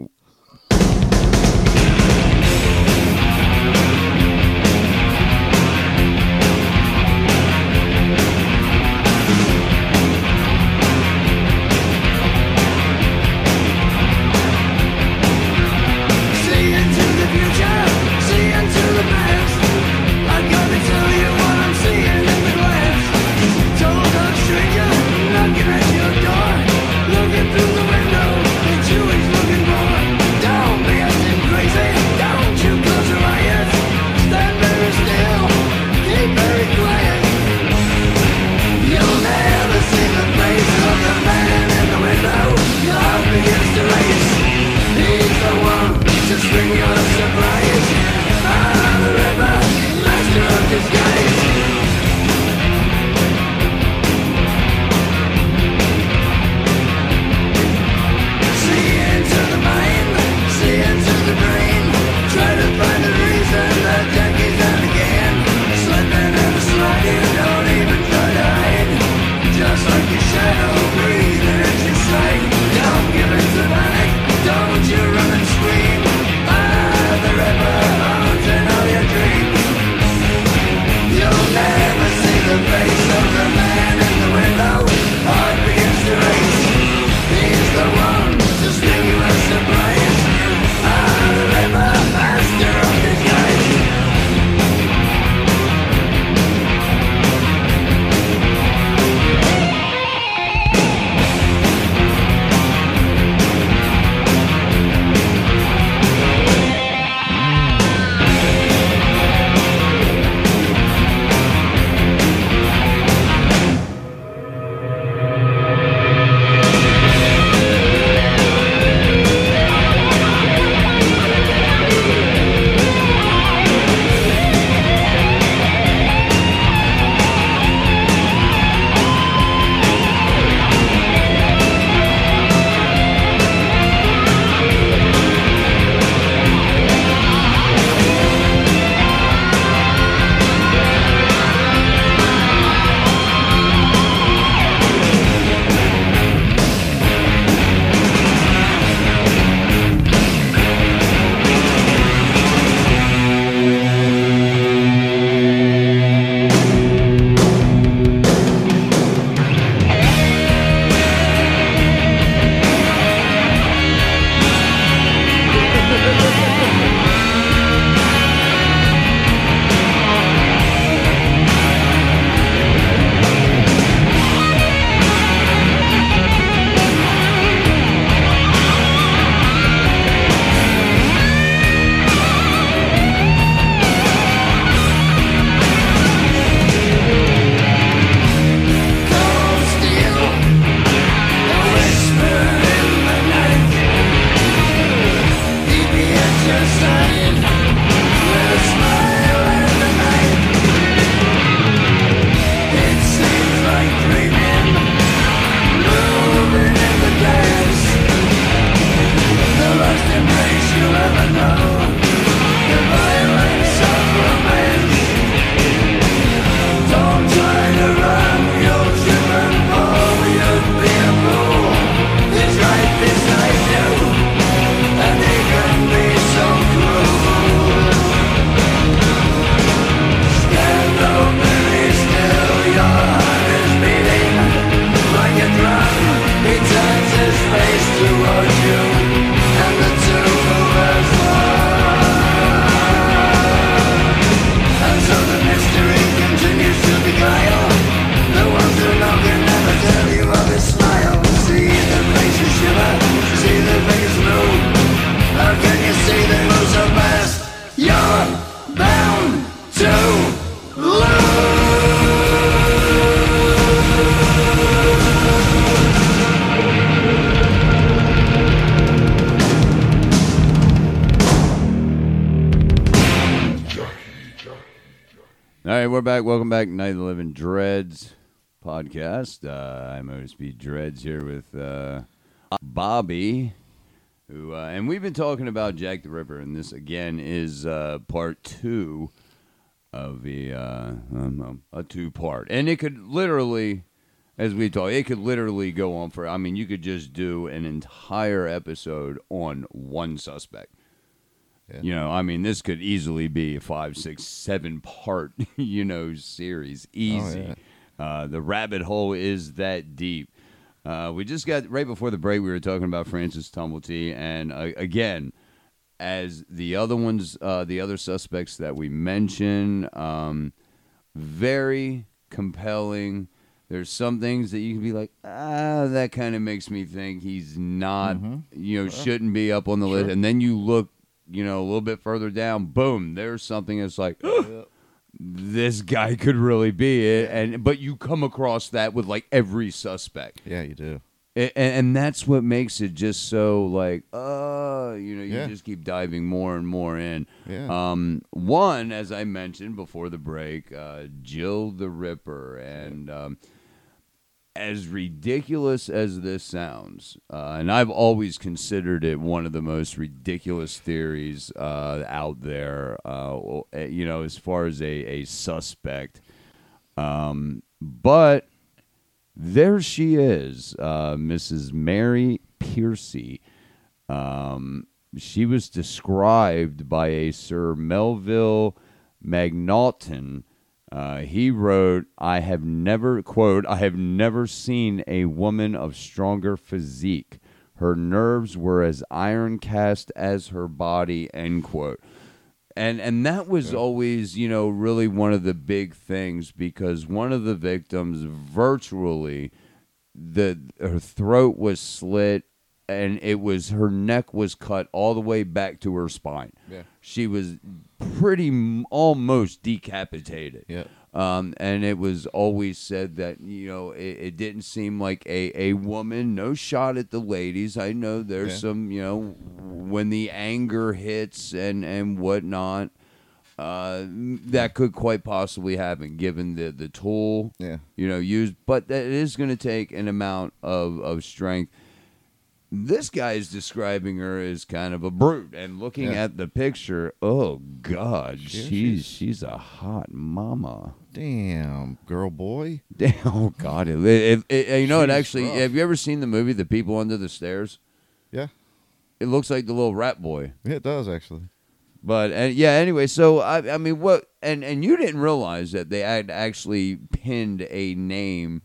See into the future, see into the past. I'm gonna tell you what I'm seeing in the glass. Told a stranger knocking at your door, looking through the window that you is looking for. Don't be acting crazy, don't you go towards you, and the two movers fly. And so the mystery continues to beguile. The ones who know can never tell you of his smile. See their faces shiver, see their fingers move. How can you see they move so fast? You're bound to lose. All right, we're back. Welcome back, Night of the Living Dreads podcast. Uh, I'm O S B Dreads here with uh, Bobby, who, uh, and we've been talking about Jack the Ripper, and this again is uh, part two of the uh, um, a two part, and it could literally, as we talk, it could literally go on for. I mean, you could just do an entire episode on one suspect. Yeah. You know, I mean, this could easily be a five, six, seven part, you know, series. Easy. Oh, yeah. uh, the rabbit hole is that deep. Uh, we just got, right before the break, we were talking about Francis Tumblety. And uh, again, as the other ones, uh, the other suspects that we mentioned, um, very compelling. There's some things that you can be like, ah, that kind of makes me think he's not, Mm-hmm. you know, shouldn't be up on the list. Sure. And then you look, you know, a little bit further down, boom, there's something that's like, this guy could really be it. And but you come across that with like every suspect. Yeah, you do. And, and that's what makes it just so like, uh, you know, you Yeah. just keep diving more and more in. Yeah. Um, one, as I mentioned before the break, uh, Jill the Ripper. And um, as ridiculous as this sounds, uh, and I've always considered it one of the most ridiculous theories uh, out there, uh, you know, as far as a, a suspect. Um, but there she is, uh, Missus Mary Piercy. Um, she was described by a Sir Melville Macnaghten. Uh, he wrote, I have never, quote, I have never seen a woman of stronger physique. Her nerves were as iron cast as her body, end quote. And and that was always, you know, really one of the big things, because one of the victims virtually, the her throat was slit, and it was, her neck was cut all the way back to her spine. Yeah. She was pretty m- almost decapitated. Yeah. Um, and it was always said that, you know, it, it didn't seem like a, a woman, no shot at the ladies. I know there's Yeah. some, you know, when the anger hits and, and whatnot, uh, that could quite possibly happen given the, the tool, Yeah. you know, used. But that is going to take an amount of, of strength. This guy is describing her as kind of a brute, and looking Yeah. at the picture, oh God, She- she's she's- she's a hot mama. Damn, girl, boy. Damn, oh God, it, it, it, you know, it She's actually. rough. Have you ever seen the movie The People Under the Stairs? Yeah. It looks like the little rat boy. It does, actually. But and yeah, anyway, so I I mean, what and and you didn't realize that they had actually pinned a name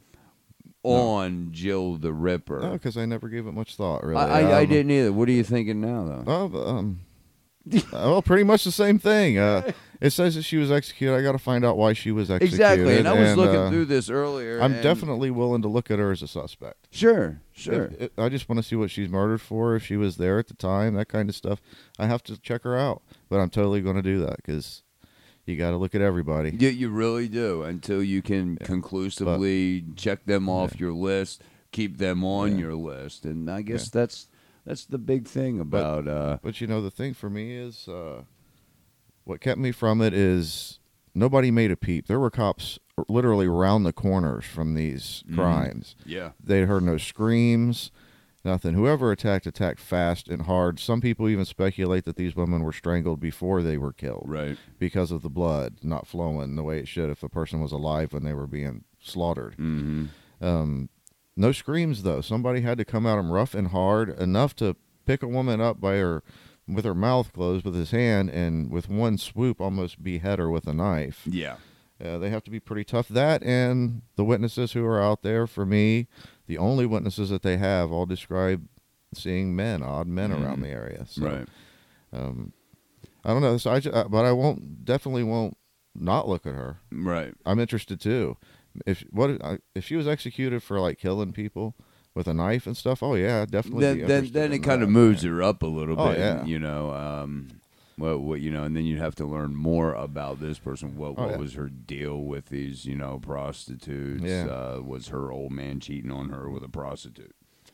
on Jill the Ripper. No, because I never gave it much thought, really. I, I, I Um, didn't either. What are you thinking now, though? Oh, but, um, well, pretty much the same thing. Uh, it says that she was executed. I got to find out why she was executed. Exactly, and I was looking uh, through this earlier. I'm and- definitely willing to look at her as a suspect. sure, sure. If- if- I just want to see what she's murdered for, if she was there at the time, that kind of stuff. I have to check her out, but I'm totally going to do that because you got to look at everybody. You, you really do, until you can conclusively check them off your list, keep them on Yeah. your list, and I guess that's that's the big thing about. uh, But you know, the thing for me is uh, what kept me from it is nobody made a peep. There were cops literally around the corners from these Mhm. crimes. yeah, They heard no screams, nothing. Whoever attacked, attacked fast and hard. Some people even speculate that these women were strangled before they were killed right. because of the blood not flowing the way it should if a person was alive when they were being slaughtered. Mm-hmm. Um, no screams, though. Somebody had to come at them rough and hard, enough to pick a woman up by her, with her mouth closed with his hand, and with one swoop almost behead her with a knife. Yeah, Uh, they have to be pretty tough. That and the witnesses who are out there, for me, the only witnesses that they have all describe seeing men, odd men Mhm. around the area. So, Right. Um, I don't know. So I, ju- uh, but I won't definitely won't not look at her. Right. I'm interested too. If what I- if she was executed for like killing people with a knife and stuff? Oh yeah, I'd definitely. Then be then interested then in it kind of that, moves yeah. her up a little Oh, bit. yeah. You know. Um, Well, what you know, and then you'd have to learn more about this person. What Oh, what yeah. was her deal with these, you know, prostitutes? Yeah. Uh, was her old man cheating on her with a prostitute,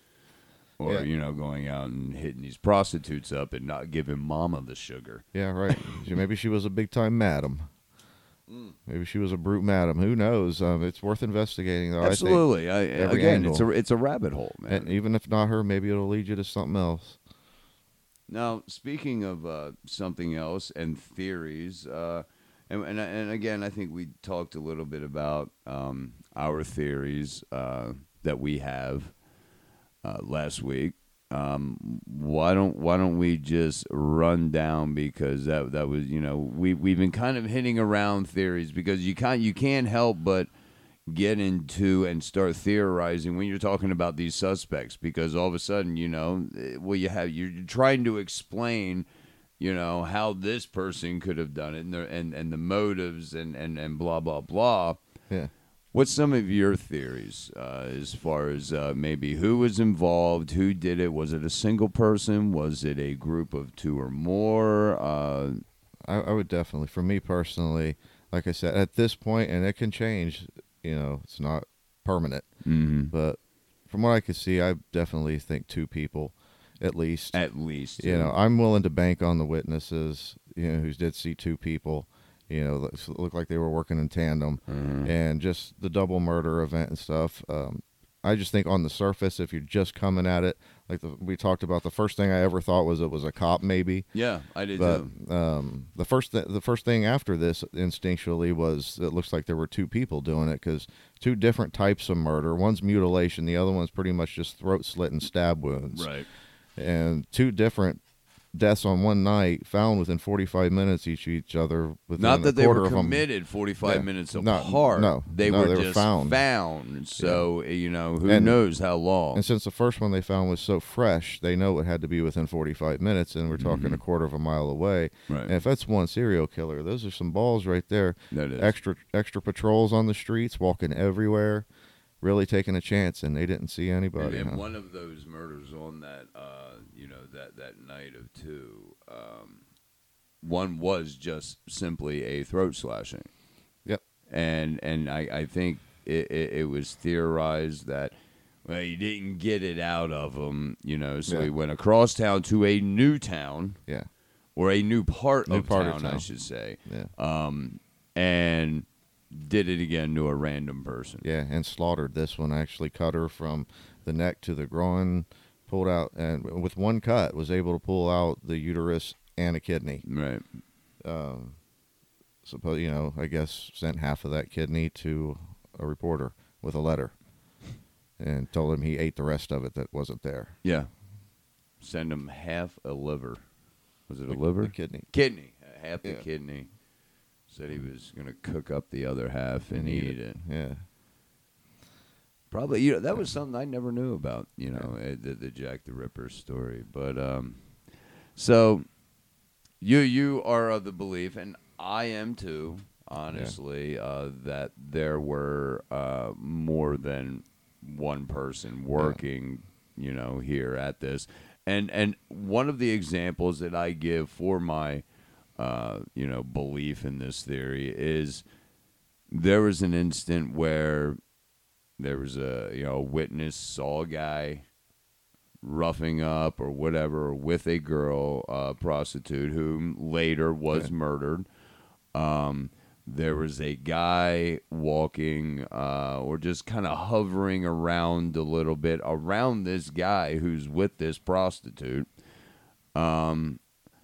or Yeah. you know, going out and hitting these prostitutes up and not giving mama the sugar? Yeah, right. She- Maybe she was a big time madam. Mm. Maybe she was a brute madam. Who knows? Um, it's worth investigating, though. Absolutely. I, every again, angle. it's a it's a rabbit hole, I man. think. And even if not her, maybe it'll lead you to something else. Now, speaking of uh, something else and theories, uh, and, and and again, I think we talked a little bit about um, our theories uh, that we have uh, last week. Um, why don't why don't we just run down, because that that was, you know, we we've been kind of hitting around theories, because you can't you can't help but get into and start theorizing when you're talking about these suspects, because all of a sudden, you know, eh, well, you have you're trying to explain, you know, how this person could have done it, and the and, and the motives and, and, and blah blah blah. Yeah. What's some of your theories uh, as far as uh, maybe who was involved, who did it? Was it a single person? Was it a group of two or more? Uh, I, I would definitely, for me personally, like I said, at this point, and it can change, you know, it's not permanent. mhm. But from what I could see, I definitely think two people, at least. At least, You know, I'm willing to bank on the witnesses, you know, who did see two people. You know, that looked like they were working in tandem, Mhm. and just the double murder event and stuff. Um, I just think on the surface, if you're just coming at it, like the, we talked about, the first thing I ever thought was it was a cop, maybe. yeah, I did But too. um, the first th- the first thing after this, instinctually, was it looks like there were two people doing it, because two different types of murder. One's mutilation, the other one's pretty much just throat slit and stab wounds. Right. And two different deaths on one night, found within forty-five minutes each each other. Within Not a that they quarter were of 'em. committed forty-five Yeah. minutes No, apart. no, they no, were they were just found. found. So, you know, who And- knows how long. And since the first one they found was so fresh, they know it had to be within forty-five minutes, and we're talking Mhm. a quarter of a mile away. Right. And if that's one serial killer, those are some balls right there. That is. Extra extra patrols on the streets, walking everywhere, really taking a chance, and they didn't see And, anybody. and huh? one of those murders on that, uh, you know, that, that night of two, um, one was just simply a throat slashing. Yep. And and I, I think it, it, it was theorized that, well, he didn't get it out of him, you know, so Yeah. he went across town to a new town, Yeah. or a new part, New of, part of town, I town. should say, Yeah. um, and did it again to a random person. Yeah, and slaughtered this one. Actually cut her from the neck to the groin, pulled out, and with one cut was able to pull out the uterus and a kidney. Right. Um, suppose you know, I guess sent half of that kidney to a reporter with a letter, and told him he ate the rest of it that wasn't there. Yeah. Send him half a liver. Was it a The- liver? the kidney. Kidney. Half the Yeah. kidney. Said he was going to cook up the other half and, eat it. Yeah. Probably, you know, that was something I never knew about, you know, eh, the, the Jack the Ripper story. But, um, so, you you are of the belief, and I am too, honestly, uh, that there were uh, more than one person working, you know, here at this. And and one of the examples that I give for my, uh, you know, belief in this theory is there was an instant where there was a, you know, a witness saw a guy roughing up or whatever with a girl, uh, prostitute, who later was Yeah. murdered. Um, there was a guy walking uh, or just kind of hovering around a little bit around this guy who's with this prostitute. Um,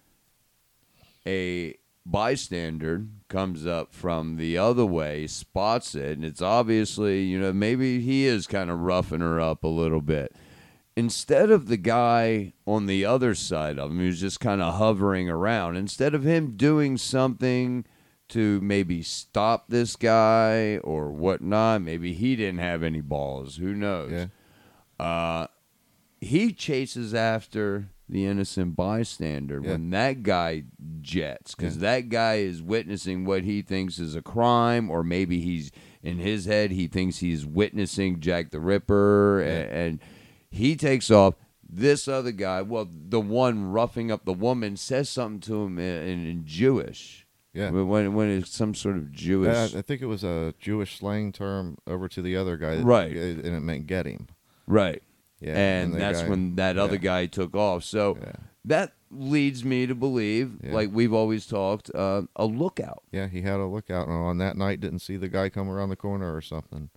a bystander comes up from the other way, spots it, and it's obviously, you know, maybe he is kind of roughing her up a little bit. Instead of the guy on the other side of him who's just kind of hovering around, instead of him doing something to maybe stop this guy or whatnot, maybe he didn't have any balls, who knows? Yeah. Uh, he chases after the innocent bystander Yeah. when that guy jets, because Yeah. that guy is witnessing what he thinks is a crime, or maybe he's in his head he thinks he's witnessing Jack the Ripper, Yeah. and, and he takes off. This other guy, well, the one roughing up the woman, says something to him in, in, in Jewish. Yeah. When when it's some sort of Jewish. Uh, I think it was a Jewish slang term over to the other guy, that- Right. And it meant get him. Right. Yeah, and the that's guy- when that other yeah. guy took off. So Yeah. that leads me to believe, Yeah. like we've always talked, uh, a lookout. Yeah, he had a lookout, and on that night didn't see the guy come around the corner or something,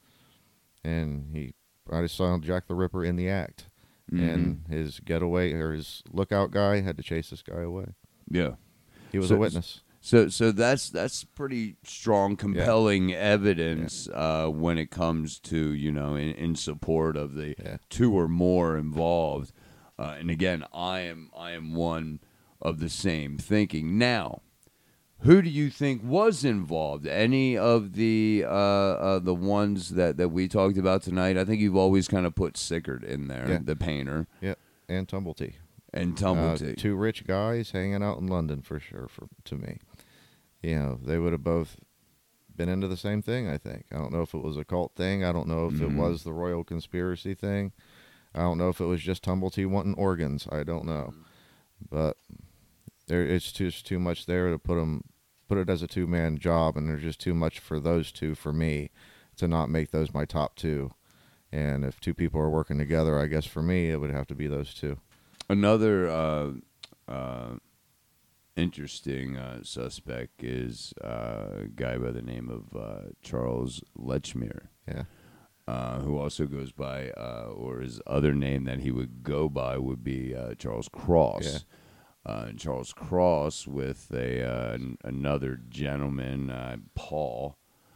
and he I just saw Jack the Ripper in the act, Mm-hmm. and his getaway or his lookout guy had to chase this guy away. Yeah. He was So- a witness. So so that's that's pretty strong, compelling evidence uh, when it comes to, you know, in, in support of the Yeah. two or more involved. Uh, and again, I am I am one of the same thinking. Now, who do you think was involved? Any of the uh, uh, the ones that, that we talked about tonight? I think you've always kind of put Sickert in there, Yeah. the painter, Yeah, and Tumblety. and Uh, Tumblety. two rich guys hanging out in London for sure. For to me, you know, they would have both been into the same thing. I think. I don't know if it was a cult thing. I don't know if Mhm. it was the royal conspiracy thing. I don't know if it was just Tumblety wanting organs. I don't know, but there it's just too much there to put them put it as a two man job, and there's just too much for those two for me to not make those my top two. And if two people are working together, I guess for me it would have to be those two. Another uh, uh, interesting uh, suspect is uh, a guy by the name of uh, Charles Lechmere, Yeah. uh, who also goes by, uh, or his other name that he would go by would be uh, Charles Cross. Yeah. Uh, and Charles Cross with a uh, n- another gentleman, uh, Paul.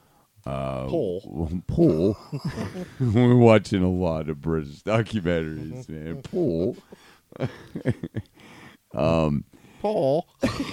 Uh, Paul. Paul. We're watching a lot of British documentaries, man. Paul. um, Paul.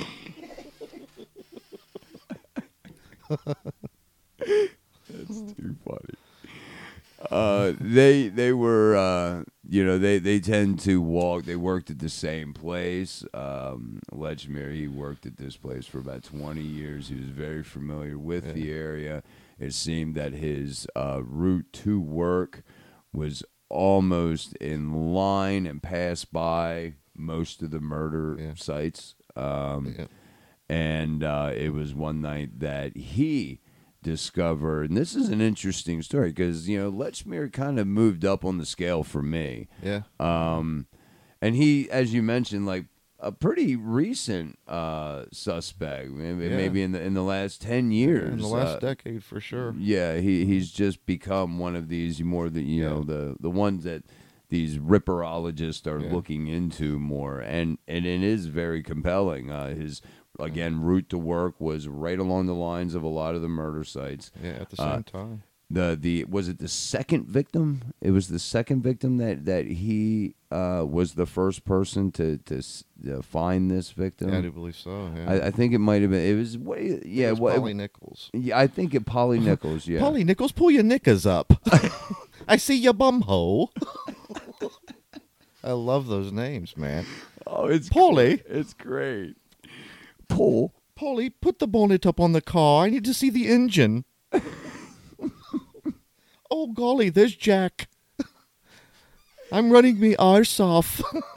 That's too funny. Uh, they they were uh, you know they, they tend to walk. They worked at the same place. Um, Lechmere, he worked at this place for about twenty years. He was very familiar with Yeah. the area. It seemed that his uh, route to work was almost in line and passed by most of the murder Yeah. sites. Um, Yeah. and uh, it was one night that he discovered, and this is an interesting story because, you know, Lechmere kind of moved up on the scale for me. Yeah. Um, and he, as you mentioned, like a pretty recent uh, suspect, maybe, Yeah. maybe in the in the last ten years. In the last uh, decade, for sure. yeah, he he's just become one of these more the you Yeah. know the the ones that these ripperologists are Yeah. looking into more, and and it is very compelling. Uh, his again route to work was right along the lines of a lot of the murder sites. Yeah, at the same Uh, time. The the was it the second victim? It was the second victim that that he uh, was the first person to to s- uh, find this victim. Yeah, I do believe so. Yeah. I, I think it might have been. It was way yeah. It was what- Polly Nichols. yeah, I think it Polly Nichols. Yeah. Polly Nichols, pull your knickers up. I see your bum hole. I love those names, man. Oh, it's Polly. great. It's great. Paul. Polly, put the bonnet up on the car. I need to see the engine. Oh, golly, there's Jack. I'm running me arse off.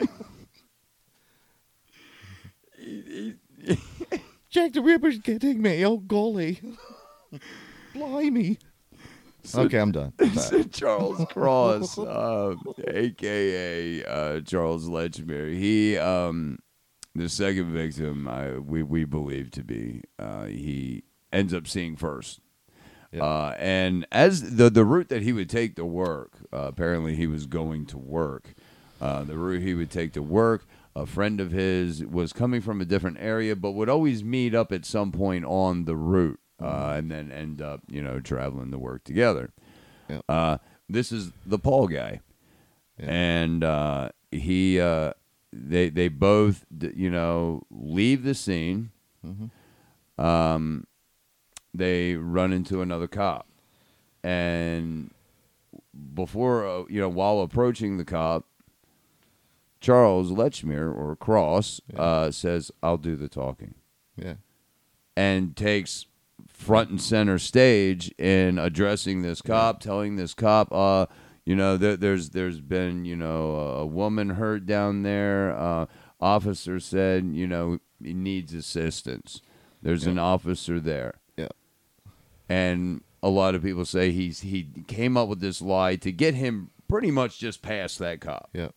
Jack the Ripper's getting me. Oh, golly. Blimey. Okay, I'm done. So Charles Cross, uh, a k a. Uh, Charles Lechmere. He, um, the second victim, I, we, we believe to be, uh, he ends up seeing first. Yep. Uh, and as the, the route that he would take to work, uh, apparently he was going to work. Uh, the route he would take to work, a friend of his was coming from a different area, but would always meet up at some point on the route. Uh, and then end up, you know, traveling to work together. Yep. Uh, this is the Paul guy, Yeah. and uh, he, uh, they, they both, d- you know, leave the scene. Mhm. Um, they run into another cop, and before, uh, you know, while approaching the cop, Charles Lechmere, or Cross, Yeah. uh, says, I'll do the talking. Yeah. And takes front and center stage in addressing this cop, telling this cop, uh, you know, there, there's there's been, you know, a woman hurt down there. Uh, officer said, you know, he needs assistance. There's Yeah. an officer there. Yeah. And a lot of people say he's he came up with this lie to get him pretty much just past that cop. Yeah.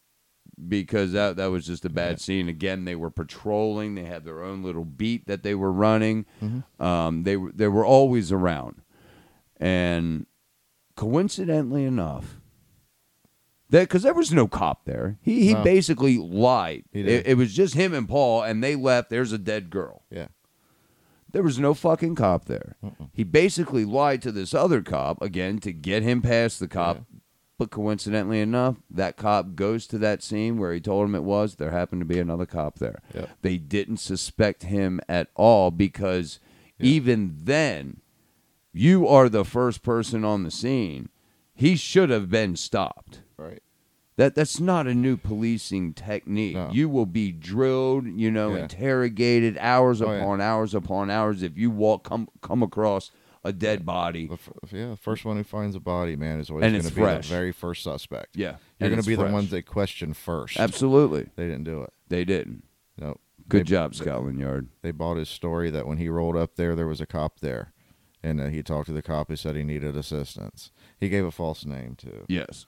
Because that that was just a bad Yeah. scene. Again, they were patrolling. They had their own little beat that they were running. Mm-hmm. Um, they were they were always around, and coincidentally enough, that because there was no cop there, he he No. basically lied. He It, did. it was just him and Paul, and they left. There's a dead girl. Yeah. There was no fucking cop there. Mm-mm. He basically lied to this other cop again to get him past the cop. Yeah. But coincidentally enough, that cop goes to that scene where he told him it was. There happened to be another cop there. Yep. They didn't suspect him at all because Yeah. even then, you are the first person on the scene. He should have been stopped. Right. That that's not a new policing technique. No. You will be drilled, you know, Yeah. interrogated hours Oh, yeah. upon hours upon hours if you walk come come across a dead body. The f- yeah, the first one who finds a body, man, is always And going it's to be fresh. the very first suspect. Yeah, You're and going to it's be the fresh. ones they question first. Absolutely, They didn't do it. they didn't. No. Good They- job, they- Scotland Yard. They bought his story that when he rolled up there, there was a cop there. And uh, he talked to the cop who said he needed assistance. He gave a false name, too. Yes,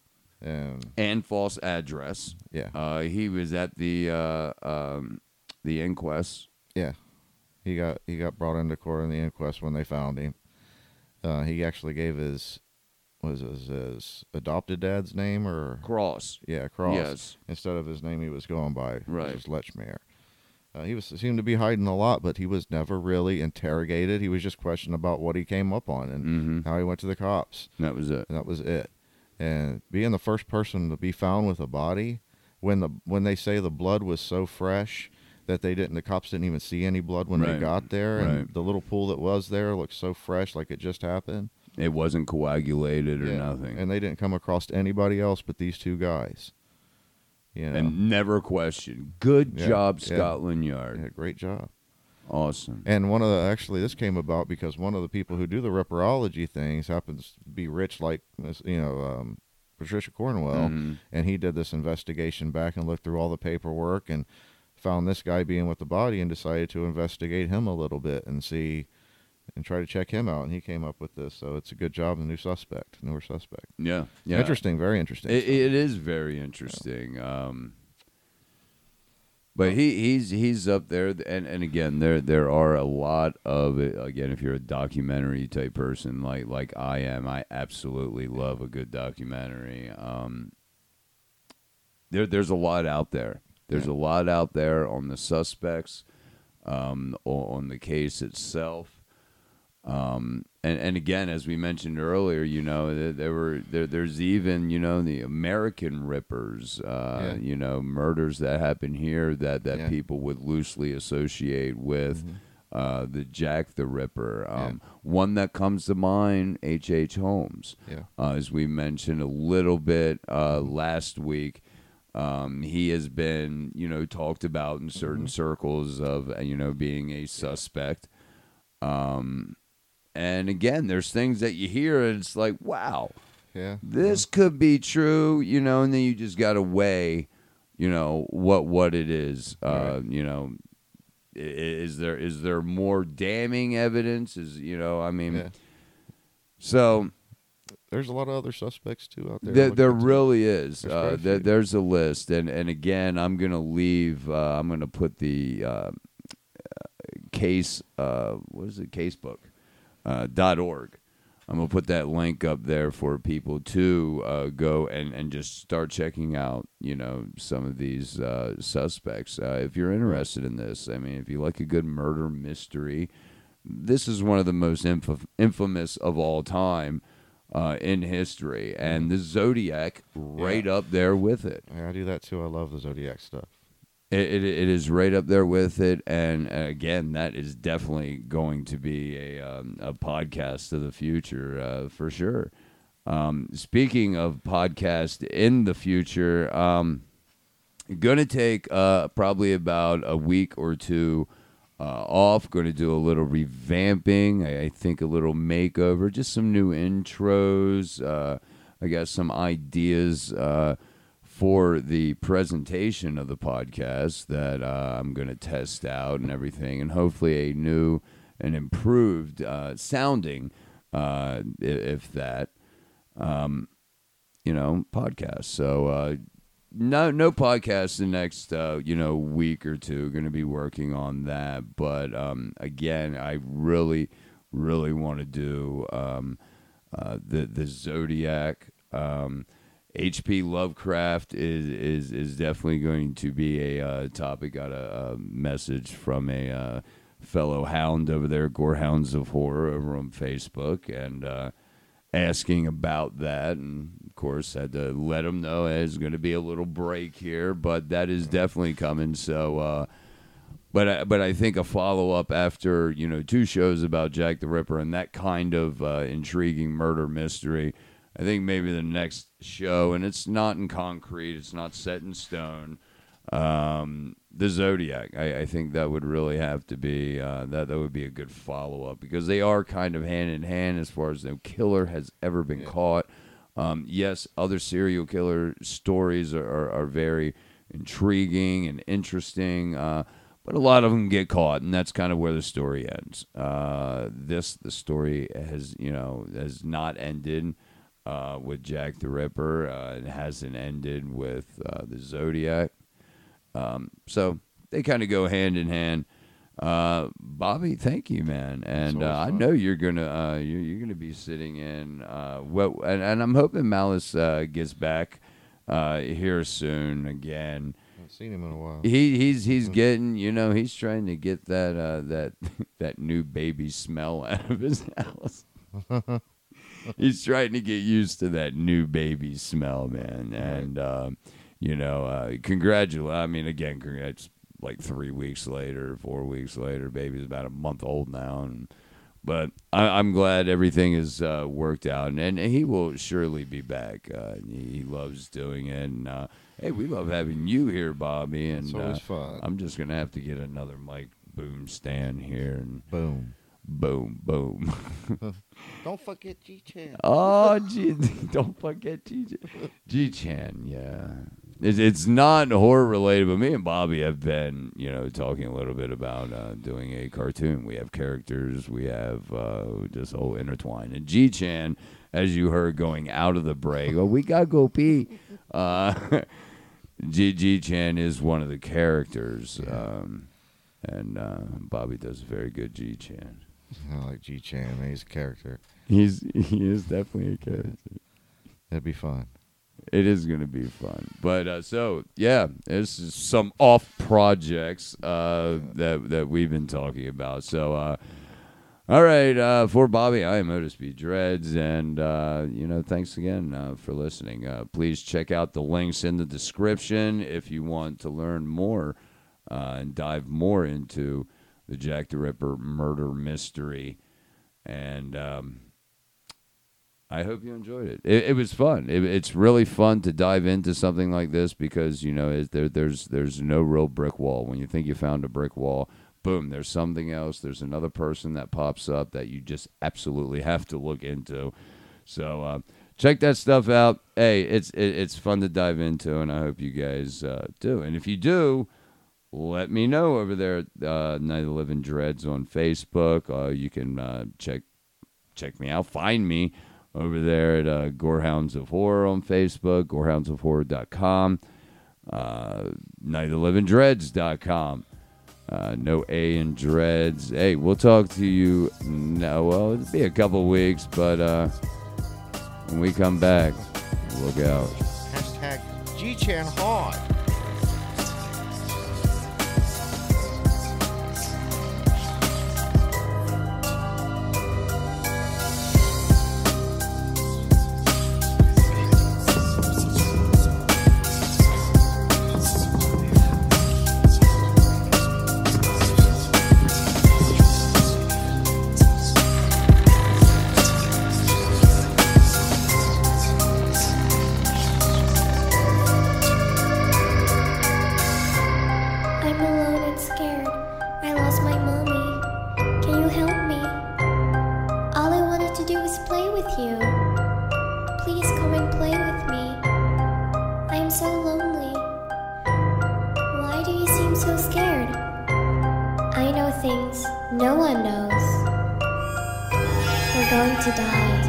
And, and false address. yeah, Uh, he was at the uh, um, the inquest. yeah. He got he got brought into court in the inquest when they found him. Uh, he actually gave his, was his, his adopted dad's name or? Cross. Yeah, Cross. Yes. Instead of his name he was going by, Right. which was Lechmere. Uh, he was seemed to be hiding a lot, but he was never really interrogated. He was just questioned about what he came up on and Mm-hmm. how he went to the cops. That was it. And that was it. And being the first person to be found with a body, when the when they say the blood was so fresh that they didn't, the cops didn't even see any blood when Right. they got there, and Right. the little pool that was there looked so fresh, like it just happened. It wasn't coagulated or Yeah. nothing. And they didn't come across anybody else but these two guys. You know, And never questioned. Good Yeah, job, yeah. Scotland Yard. yeah, great job. Awesome. And one of the actually this came about because one of the people who do the ripperology things happens to be rich, like you know um, Patricia Cornwell, Mhm. and he did this investigation back and looked through all the paperwork and found this guy being with the body and decided to investigate him a little bit and see and try to check him out. And he came up with this, so it's a good job. The new suspect, newer suspect. Yeah. Yeah. Interesting, very interesting. It, stuff. it is very interesting. Um, but he, he's he's up there, and, and again, there there are a lot of it. Again, if you're a documentary type person like like I am, I absolutely love a good documentary. Um, there there's a lot out there. There's Yeah. a lot out there on the suspects, um, o- on the case itself. Um, and, and again, as we mentioned earlier, you know, there, there were there, there's even, you know, the American Rippers, uh, Yeah. you know, murders that happen here that, that Yeah. people would loosely associate with Mhm. uh, the Jack the Ripper. Um, One that comes to mind, H H. Holmes, Yeah, uh, as we mentioned a little bit uh, last week. Um, he has been, you know, talked about in certain Mhm. circles of, uh, you know, being a suspect. Um, and again, there's things that you hear and it's like, wow, yeah. this could be true, you know, and then you just got to weigh, you know, what what it is. Uh, Right. You know, i- is there is there more damning evidence? Is, you know, I mean, Yeah. so There's a lot of other suspects too out there. there, Look there into. really is. There's quite Uh, a there, few. there's a list, and and again, I'm gonna leave. Uh, I'm gonna put the uh, case. Uh, what is it? Casebook. Uh, dot org. I'm gonna put that link up there for people to uh, go and, and just start checking out, you know, some of these uh, suspects. Uh, if you're interested in this, I mean, if you like a good murder mystery, this is one of the most inf- infamous of all time uh, in history, and the Zodiac right Yeah. up there with it. Yeah, I do that too. I love the Zodiac stuff. It, it it is right up there with it, and uh, again, that is definitely going to be a um, a podcast of the future uh, for sure. Um, speaking of podcast in the future, um, Gonna take uh, probably about a week or two uh, off. Going to do a little revamping. I, I think a little makeover, just some new intros. Uh, I got some ideas uh, for the presentation of the podcast that uh, I'm going to test out and everything, and hopefully a new and improved uh, sounding, uh, if that, um, you know, podcast. So. Uh, No, no podcast the next, uh, you know, week or two. Going to be working on that, but um, again, I really, really want to do um, uh, the the Zodiac. Um, H P Lovecraft is is is definitely going to be a uh, topic. Got a, a message from a uh, fellow hound over there, Gorehounds of Horror, over on Facebook, and uh, asking about that, and of course had to let him know there's going to be a little break here, but that is definitely coming. So, uh, but I, but I think a follow up after you know two shows about Jack the Ripper and that kind of uh, intriguing murder mystery. I think maybe the next show, and it's not in concrete, it's not set in stone. Um, the Zodiac, I, I think that would really have to be uh, that. That would be a good follow up because they are kind of hand in hand as far as no killer has ever been Yeah. caught. Um, yes, other serial killer stories are, are, are very intriguing and interesting, uh, but a lot of them get caught, and that's kind of where the story ends. Uh, this the story has you know has not ended. Uh, with Jack the Ripper, uh, it hasn't ended with uh, the Zodiac. Um, so they kind of go hand in hand. Uh, Bobby, thank you, man. And uh, always I fun. know you're gonna uh, you're, you're gonna be sitting in. Uh, what, and, and I'm hoping Malice uh, gets back uh, here soon again. I haven't seen him in a while. He he's he's getting you know he's trying to get that uh, that that new baby smell out of his house. He's trying to get used to that new baby smell, man. And, um, you know, uh, congratulations. I mean, again, congrats. Like three weeks later, four weeks later, baby's about a month old now. And, but I, I'm glad everything has uh, worked out. And, and he will surely be back. Uh, he, he loves doing it. And, uh, hey, we love having you here, Bobby. And It's always uh, fun. I'm just going to have to get another mic boom stand here. And Boom. boom, boom. Don't forget G-Chan. Oh, G, don't forget G, G-Chan, yeah. It's, it's not horror related, but me and Bobby have been, you know, talking a little bit about uh, doing a cartoon. We have characters, we have uh, this whole intertwine. And G-Chan, as you heard going out of the break, oh, we got to go pee. Uh, G, G-Chan is one of the characters, um, and uh, Bobby does a very good G-Chan. I like G-Chan, man. He's a character. He's He is definitely a character. That'd be fun. It is going to be fun. But uh, so, yeah, this is some off projects uh, that that we've been talking about. So, uh, all right, uh, for Bobby, I am Otis B. Dreads. And, uh, you know, thanks again uh, for listening. Uh, please check out the links in the description if you want to learn more uh, and dive more into the Jack the Ripper murder mystery. And, um, I hope you enjoyed it. It, it was fun. It, it's really fun to dive into something like this because, you know, it, there, there's there's no real brick wall. When you think you found a brick wall, boom, there's something else. There's another person that pops up that you just absolutely have to look into. So uh, check that stuff out. Hey, it's it, it's fun to dive into, and I hope you guys uh, do. And if you do, let me know over there at uh, Night of the Living Dreads on Facebook. Uh, you can uh, check check me out. Find me over there at uh, Gorehounds of Horror on Facebook, gorehounds of horror dot com, uh, night of the living dreads dot com. Uh, no A in Dreads. Hey, we'll talk to you now. Well, it'll be a couple weeks, but uh, when we come back, look out. Hashtag G-Chan hard. No one knows. We're going to die.